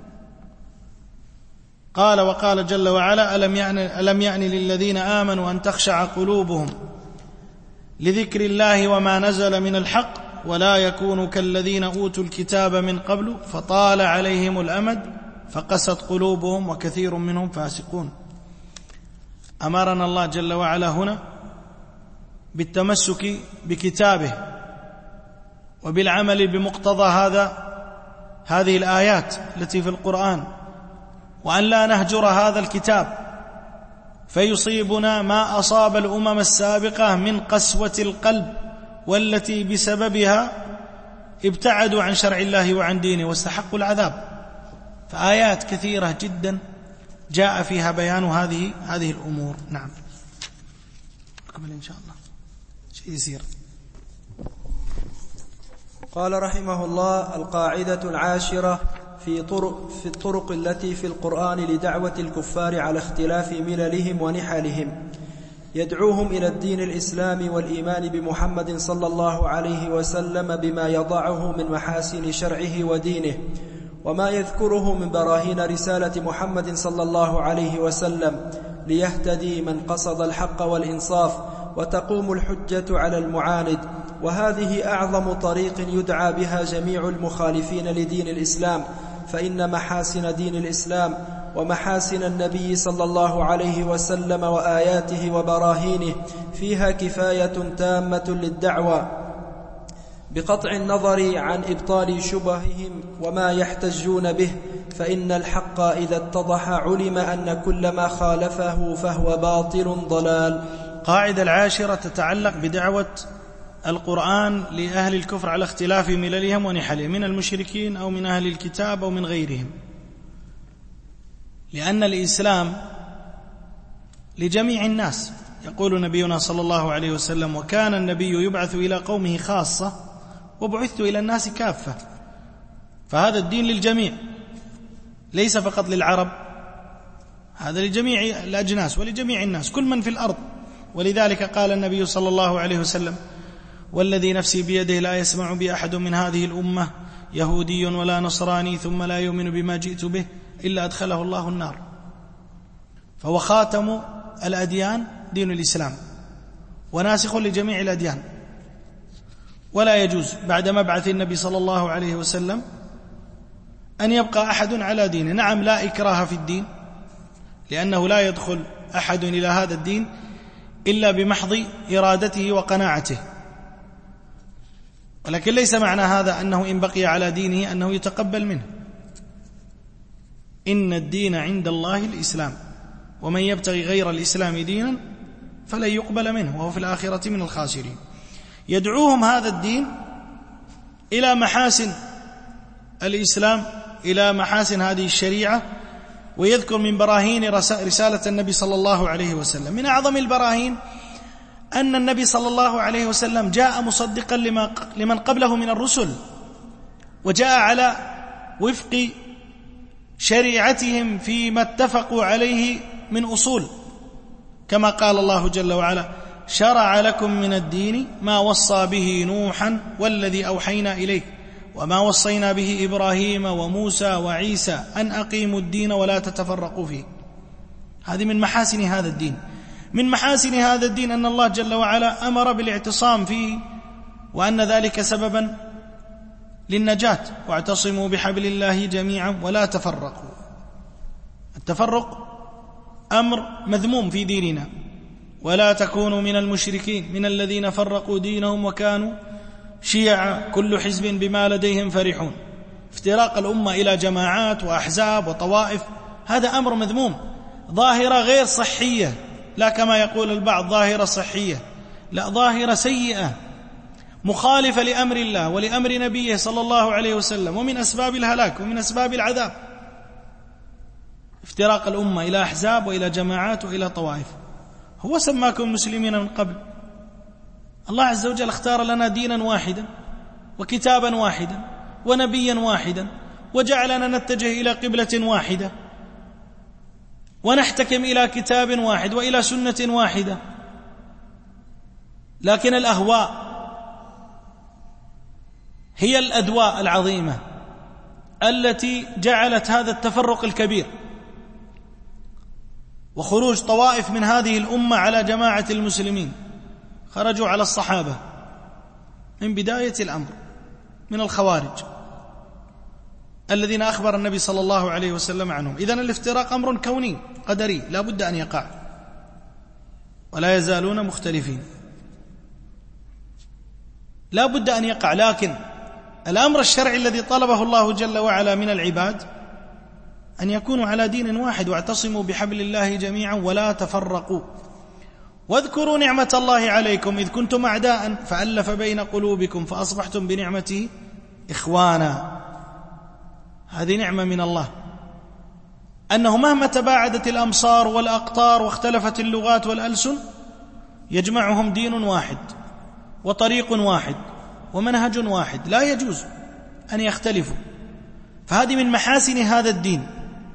C: قال: وقال جل وعلا: ألم يأن للذين آمنوا أن تخشع قلوبهم لذكر الله وما نزل من الحق ولا يكونوا كالذين أوتوا الكتاب من قبل فطال عليهم الأمد فقست قلوبهم وكثير منهم فاسقون. أمرنا الله جل وعلا هنا بالتمسك بكتابه وبالعمل بمقتضى هذه الآيات التي في القرآن، وأن لا نهجر هذا الكتاب فيصيبنا ما أصاب الأمم السابقة من قسوة القلب، والتي بسببها ابتعدوا عن شرع الله وعن دينه واستحقوا العذاب. فآيات كثيرة جدا جاء فيها بيان هذه الأمور. نعم، نكمل إن شاء الله، شيء يسير.
B: قال رحمه الله: القاعدة العاشرة في الطرق التي في القرآن لدعوة الكفار على اختلاف مللهم ونحلهم: يدعوهم إلى الدين الإسلام والإيمان بمحمد صلى الله عليه وسلم بما يضعه من محاسن شرعه ودينه، وما يذكره من براهين رسالة محمد صلى الله عليه وسلم، ليهتدي من قصد الحق والإنصاف وتقوم الحجة على المعاند. وهذه أعظم طريق يدعى بها جميع المخالفين لدين الإسلام، فإن محاسن دين الإسلام ومحاسن النبي صلى الله عليه وسلم وآياته وبراهينه فيها كفاية تامة للدعوة، بقطع النظر عن إبطال شبههم وما يحتجون به، فإن الحق إذا اتضح علم أن كل ما خالفه فهو باطل ضلال.
C: قاعدة العاشرة تتعلق بدعوة القرآن لأهل الكفر على اختلاف مللهم ونحلهم، من المشركين أو من أهل الكتاب أو من غيرهم، لأن الإسلام لجميع الناس. يقول نبينا صلى الله عليه وسلم: وكان النبي يبعث إلى قومه خاصة وبعثت إلى الناس كافة. فهذا الدين للجميع، ليس فقط للعرب، هذا لجميع الأجناس ولجميع الناس، كل من في الأرض. ولذلك قال النبي صلى الله عليه وسلم: والذي نفسي بيده لا يسمع بي أحد من هذه الأمة يهودي ولا نصراني ثم لا يؤمن بما جئت به إلا أدخله الله النار. فهو خاتم الأديان دين الإسلام وناسخ لجميع الأديان، ولا يجوز بعد مبعث النبي صلى الله عليه وسلم أن يبقى أحد على دينه. نعم، لا إكراه في الدين، لأنه لا يدخل أحد إلى هذا الدين إلا بمحض إرادته وقناعته، ولكن ليس معنى هذا أنه إن بقي على دينه أنه يتقبل منه. إن الدين عند الله الإسلام، ومن يبتغي غير الإسلام دينا فلن يقبل منه وهو في الآخرة من الخاسرين. يدعوهم هذا الدين إلى محاسن الإسلام، إلى محاسن هذه الشريعة، ويذكر من براهين رسالة النبي صلى الله عليه وسلم. من أعظم البراهين أن النبي صلى الله عليه وسلم جاء مصدقا لمن قبله من الرسل، وجاء على وفق شريعتهم فيما اتفقوا عليه من أصول، كما قال الله جل وعلا: شرع لكم من الدين ما وصى به نوحا والذي أوحينا إليك وما وصينا به إبراهيم وموسى وعيسى أن أقيموا الدين ولا تتفرقوا فيه. هذه من محاسن هذا الدين. من محاسن هذا الدين أن الله جل وعلا أمر بالاعتصام فيه، وأن ذلك سببا للنجاة: واعتصموا بحبل الله جميعا ولا تفرقوا. التفرق أمر مذموم في ديننا: ولا تكونوا من المشركين من الذين فرقوا دينهم وكانوا شيعا كل حزب بما لديهم فرحون. افتراق الأمة إلى جماعات وأحزاب وطوائف هذا أمر مذموم، ظاهرة غير صحية، لا كما يقول البعض ظاهرة صحية، لا، ظاهرة سيئة مخالفة لأمر الله ولأمر نبيه صلى الله عليه وسلم، ومن أسباب الهلاك ومن أسباب العذاب افتراق الأمة إلى أحزاب وإلى جماعات وإلى طوائف. هو سماكم مسلمين من قبل، الله عز وجل اختار لنا دينا واحدا وكتابا واحدا ونبيا واحدا، وجعلنا نتجه إلى قبلة واحدة ونحتكم إلى كتاب واحد وإلى سنة واحدة. لكن الأهواء هي الأدواء العظيمة التي جعلت هذا التفرق الكبير وخروج طوائف من هذه الأمة على جماعة المسلمين. خرجوا على الصحابة من بداية الأمر من الخوارج الذين أخبر النبي صلى الله عليه وسلم عنهم. إذن الافتراق أمر كوني قدري لا بد أن يقع، ولا يزالون مختلفين، لا بد أن يقع. لكن الأمر الشرعي الذي طلبه الله جل وعلا من العباد أن يكونوا على دين واحد: واعتصموا بحبل الله جميعا ولا تفرقوا. واذكروا نعمة الله عليكم إذ كنتم أعداء فألف بين قلوبكم فأصبحتم بنعمته إخوانا. هذه نعمة من الله، أنه مهما تباعدت الأمصار والأقطار واختلفت اللغات والألسن يجمعهم دين واحد وطريق واحد ومنهج واحد، لا يجوز أن يختلفوا. فهذه من محاسن هذا الدين.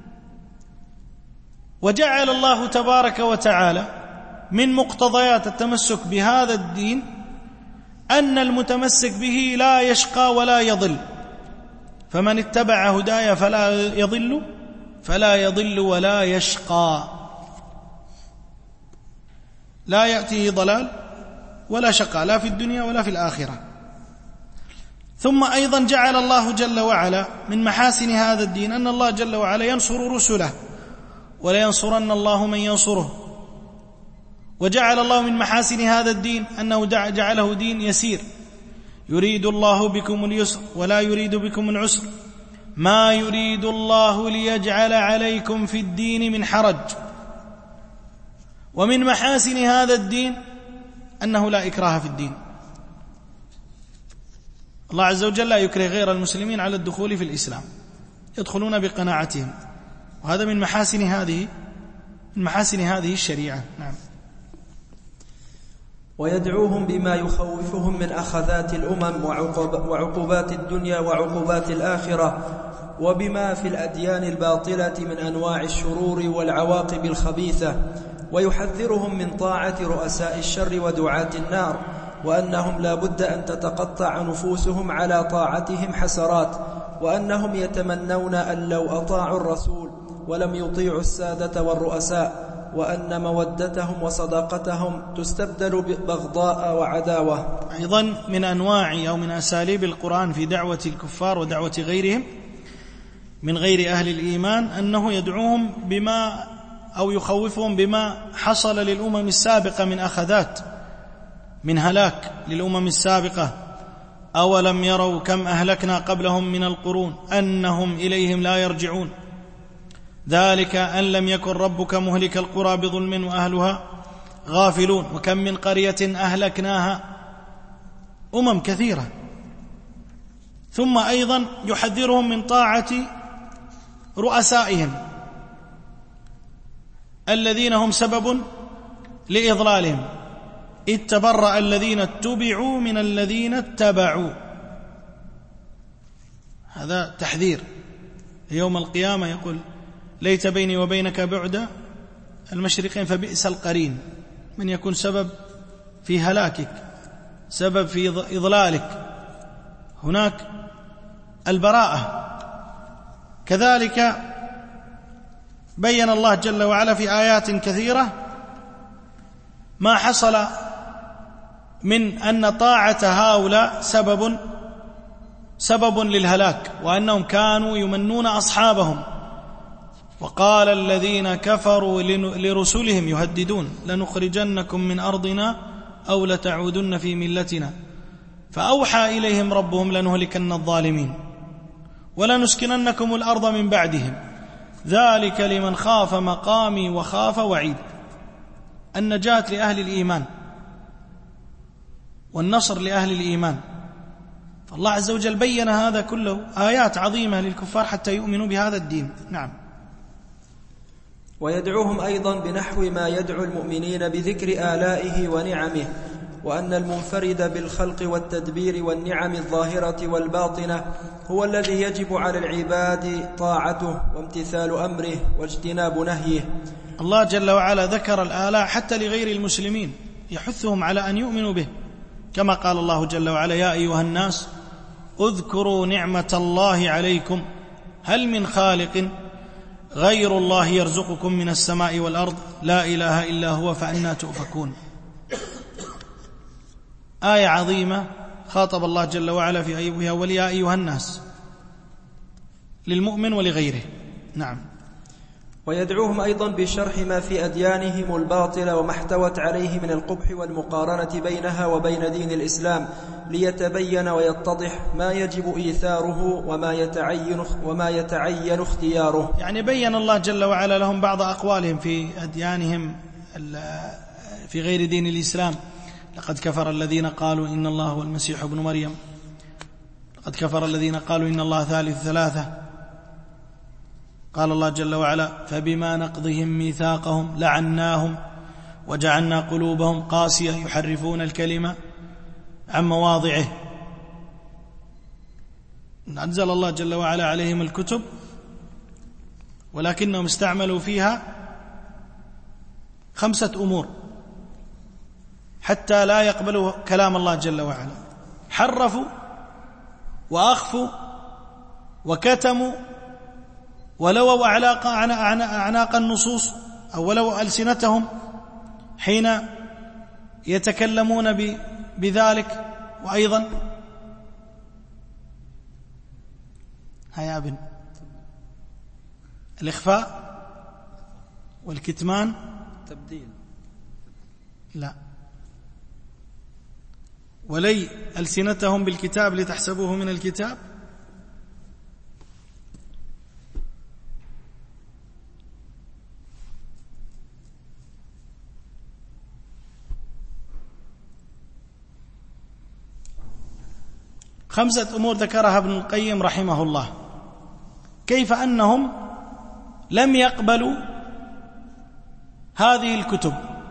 C: وجعل الله تبارك وتعالى من مقتضيات التمسك بهذا الدين أن المتمسك به لا يشقى ولا يضل، فمن اتبع هدايا فلا يضل ولا يشقى، لا يأتيه ضلال ولا شقى لا في الدنيا ولا في الآخرة. ثم أيضا جعل الله جل وعلا من محاسن هذا الدين أن الله جل وعلا ينصر رسله ولينصرن الله من ينصره. وجعل الله من محاسن هذا الدين أنه جعله دين يسير: يريد الله بكم اليسر ولا يريد بكم العسر، ما يريد الله ليجعل عليكم في الدين من حرج. ومن محاسن هذا الدين أنه لا إكراه في الدين، الله عز وجل لا يكره غير المسلمين على الدخول في الإسلام، يدخلون بقناعتهم، وهذا من محاسن هذه الشريعة. نعم.
B: ويدعوهم بما يخوفهم من أخذات الأمم وعقوبات الدنيا وعقوبات الآخرة، وبما في الأديان الباطلة من أنواع الشرور والعواقب الخبيثة، ويحذرهم من طاعة رؤساء الشر ودعاة النار، وأنهم لا بد أن تتقطع نفوسهم على طاعتهم حسرات، وأنهم يتمنون أن لو أطاعوا الرسول ولم يطيعوا السادة والرؤساء، وأن مودتهم وصداقتهم تستبدل ببغضاء وعداوة.
C: أيضا من أنواع أو من أساليب القرآن في دعوة الكفار ودعوة غيرهم من غير أهل الإيمان أنه يدعوهم بما أو يخوفهم بما حصل للأمم السابقة من أخذات، من هلاك للأمم السابقة: أولم يروا كم أهلكنا قبلهم من القرون أنهم إليهم لا يرجعون، ذلك أن لم يكن ربك مهلك القرى بظلم وأهلها غافلون، وكم من قرية أهلكناها. أمم كثيرة. ثم أيضا يحذرهم من طاعة رؤسائهم الذين هم سبب لإضلالهم، إذ تبرأ الذين اتبعوا من الذين اتبعوا. هذا تحذير. يوم القيامة يقول ليت بيني وبينك بعد المشرقين فبئس القرين، من يكون سبب في هلاكك، سبب في إضلالك. هناك البراءة. كذلك بين الله جل وعلا في آيات كثيرة ما حصل من أن طاعة هؤلاء سبب للهلاك، وأنهم كانوا يمنون أصحابهم. وقال الذين كفروا لرسلهم يهددون لنخرجنكم من أرضنا أو لتعودن في ملتنا فأوحى إليهم ربهم لنهلكن الظالمين ولنسكننكم الأرض من بعدهم ذلك لمن خاف مقامي وخاف وعيد. النجاة لأهل الإيمان والنصر لأهل الإيمان. فالله عز وجل بين هذا كله آيات عظيمة للكفار حتى يؤمنوا بهذا الدين. نعم.
B: ويدعوهم أيضا بنحو ما يدعو المؤمنين بذكر آلائه ونعمه، وأن المنفرد بالخلق والتدبير والنعم الظاهرة والباطنة هو الذي يجب على العباد طاعته وامتثال أمره واجتناب نهيه.
C: الله جل وعلا ذكر الآلاء حتى لغير المسلمين، يحثهم على أن يؤمنوا به، كما قال الله جل وعلا يا أيها الناس اذكروا نعمة الله عليكم هل من خالق غير الله يرزقكم من السماء والأرض لا إله إلا هو فأنى تؤفكون. آية عظيمة خاطب الله جل وعلا في أيها وليا أيها الناس للمؤمن ولغيره. نعم.
B: ويدعوهم أيضا بشرح ما في أديانهم الباطلة وما احتوت عليه من القبح والمقارنة بينها وبين دين الإسلام ليتبين ويتضح ما يجب إيثاره وما يتعين اختياره.
C: يعني بين الله جل وعلا لهم بعض أقوالهم في أديانهم في غير دين الإسلام. لقد كفر الذين قالوا إن الله هو المسيح ابن مريم، لقد كفر الذين قالوا إن الله ثالث ثلاثة. قال الله جل وعلا فبما نقضهم ميثاقهم لعناهم وجعلنا قلوبهم قاسية يحرفون الكلمة عن مواضعه. أنزل الله جل وعلا عليهم الكتب ولكنهم استعملوا فيها 5 أمور حتى لا يقبلوا كلام الله جل وعلا. حرفوا وأخفوا وكتموا ولو أعناق النصوص أو ولو ألسنتهم حين يتكلمون بذلك. وأيضا هيا ابن الإخفاء والكتمان
B: تبديل
C: لا ولي ألسنتهم بالكتاب لتحسبوه من الكتاب. خمسة أمور ذكرها ابن القيم رحمه الله، كيف أنهم لم يقبلوا هذه الكتب،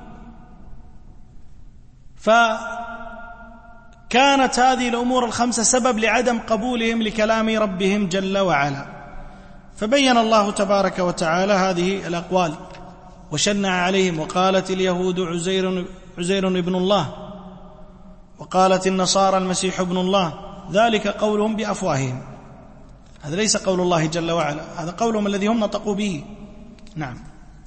C: فكانت هذه الأمور ال5 سبب لعدم قبولهم لكلام ربهم جل وعلا. فبين الله تبارك وتعالى هذه الأقوال وشنع عليهم. وقالت اليهود عزير ابن الله، وقالت النصارى المسيح ابن الله، ذلك قولهم بأفواههم. هذا ليس قول الله جل وعلا، هذا قولهم الذي هم نطقوا به. نعم.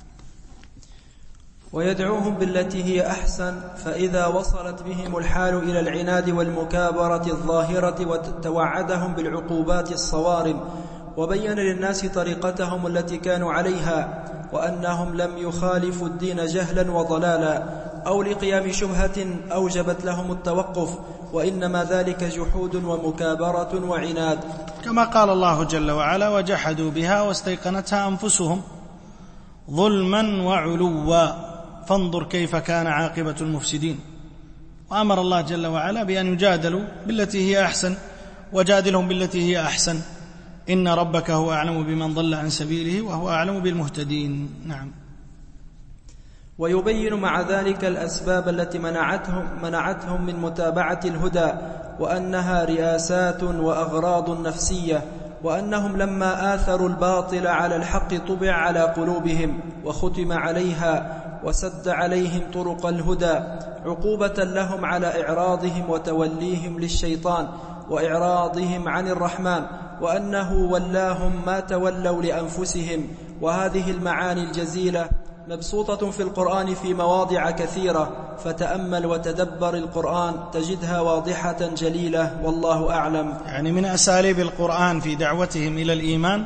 B: ويدعوهم بالتي هي أحسن، فإذا وصلت بهم الحال إلى العناد والمكابرة الظاهرة وتوعدهم بالعقوبات الصوارم، وبين للناس طريقتهم التي كانوا عليها، وأنهم لم يخالفوا الدين جهلا وضلالا أو لقيام شبهة أوجبت لهم التوقف، وإنما ذلك جحود ومكابرة وعناد،
C: كما قال الله جل وعلا وجحدوا بها واستيقنتها أنفسهم ظلما وعلوا فانظر كيف كان عاقبة المفسدين. وأمر الله جل وعلا بأن يجادلوا بالتي هي أحسن، وجادلهم بالتي هي أحسن، إن ربك هو أعلم بمن ضل عن سبيله وهو أعلم بالمهتدين. نعم.
B: ويبين مع ذلك الأسباب التي منعتهم من متابعة الهدى، وأنها رياسات وأغراض نفسية، وأنهم لما آثروا الباطل على الحق طبع على قلوبهم وختم عليها وسد عليهم طرق الهدى، عقوبة لهم على إعراضهم وتوليهم للشيطان وإعراضهم عن الرحمن، وأنه ولاهم ما تولوا لأنفسهم. وهذه المعاني الجزيلة مبسوطة في القرآن في مواضع كثيرة، فتأمل وتدبر القرآن تجدها واضحة جليلة، والله أعلم.
C: يعني من أساليب القرآن في دعوتهم إلى الإيمان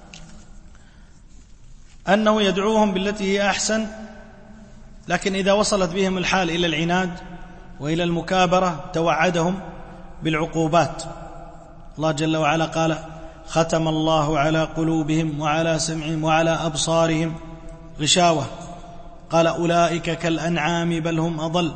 C: أنه يدعوهم بالتي هي أحسن، لكن إذا وصلت بهم الحال إلى العناد وإلى المكابرة توعدهم بالعقوبات. الله جل وعلا قال: ختم الله على قلوبهم وعلى سمعهم وعلى أبصارهم غشاوة. قال: أولئك كالأنعام بل هم أضل،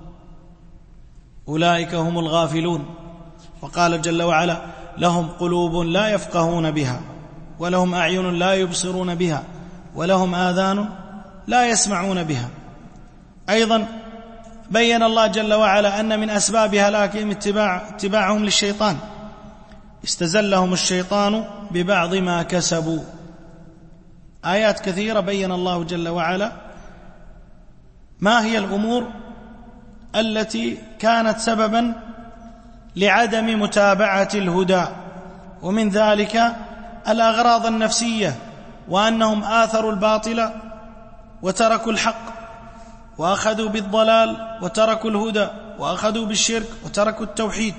C: أولئك هم الغافلون. وقال جل وعلا: لهم قلوب لا يفقهون بها، ولهم أعين لا يبصرون بها، ولهم آذان لا يسمعون بها. أيضا بين الله جل وعلا أن من أسباب هلاكهم اتباعهم للشيطان، استزلهم الشيطان ببعض ما كسبوا. آيات كثيرة بين الله جل وعلا ما هي الأمور التي كانت سببا لعدم متابعة الهدى، ومن ذلك الأغراض النفسية، وأنهم آثروا الباطل وتركوا الحق، وأخذوا بالضلال وتركوا الهدى، وأخذوا بالشرك وتركوا التوحيد.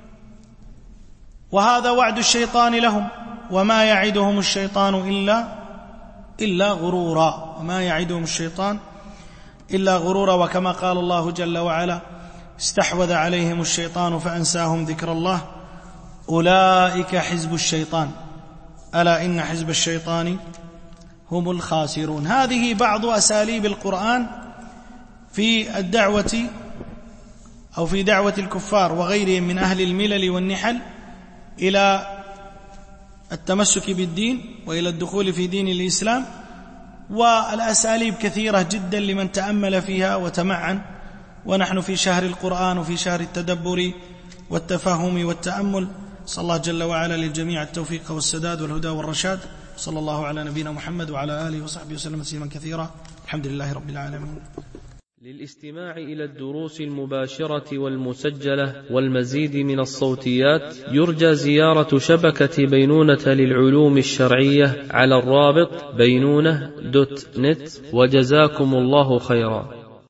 C: وهذا وعد الشيطان لهم، وما يعدهم الشيطان إلا غرورا، وما يعدهم الشيطان إلا غرورا. وكما قال الله جل وعلا: استحوذ عليهم الشيطان فأنساهم ذكر الله، أولئك حزب الشيطان ألا إن حزب الشيطان هم الخاسرون. هذه بعض أساليب القرآن في الدعوة أو في دعوة الكفار وغيرهم من أهل الملل والنحل إلى التمسك بالدين وإلى الدخول في دين الإسلام. والأساليب كثيرة جدا لمن تأمل فيها وتمعن، ونحن في شهر القرآن وفي شهر التدبر والتفهم والتأمل. صلى الله جل وعلا للجميع التوفيق والسداد والهدى والرشاد. صلى الله على نبينا محمد وعلى آله وصحبه وسلم تسليما كثيرا. الحمد لله رب العالمين.
A: للاستماع إلى الدروس المباشرة والمسجلة والمزيد من الصوتيات يرجى زيارة شبكة بينونة للعلوم الشرعية على الرابط بينونة.net. وجزاكم الله خيرا.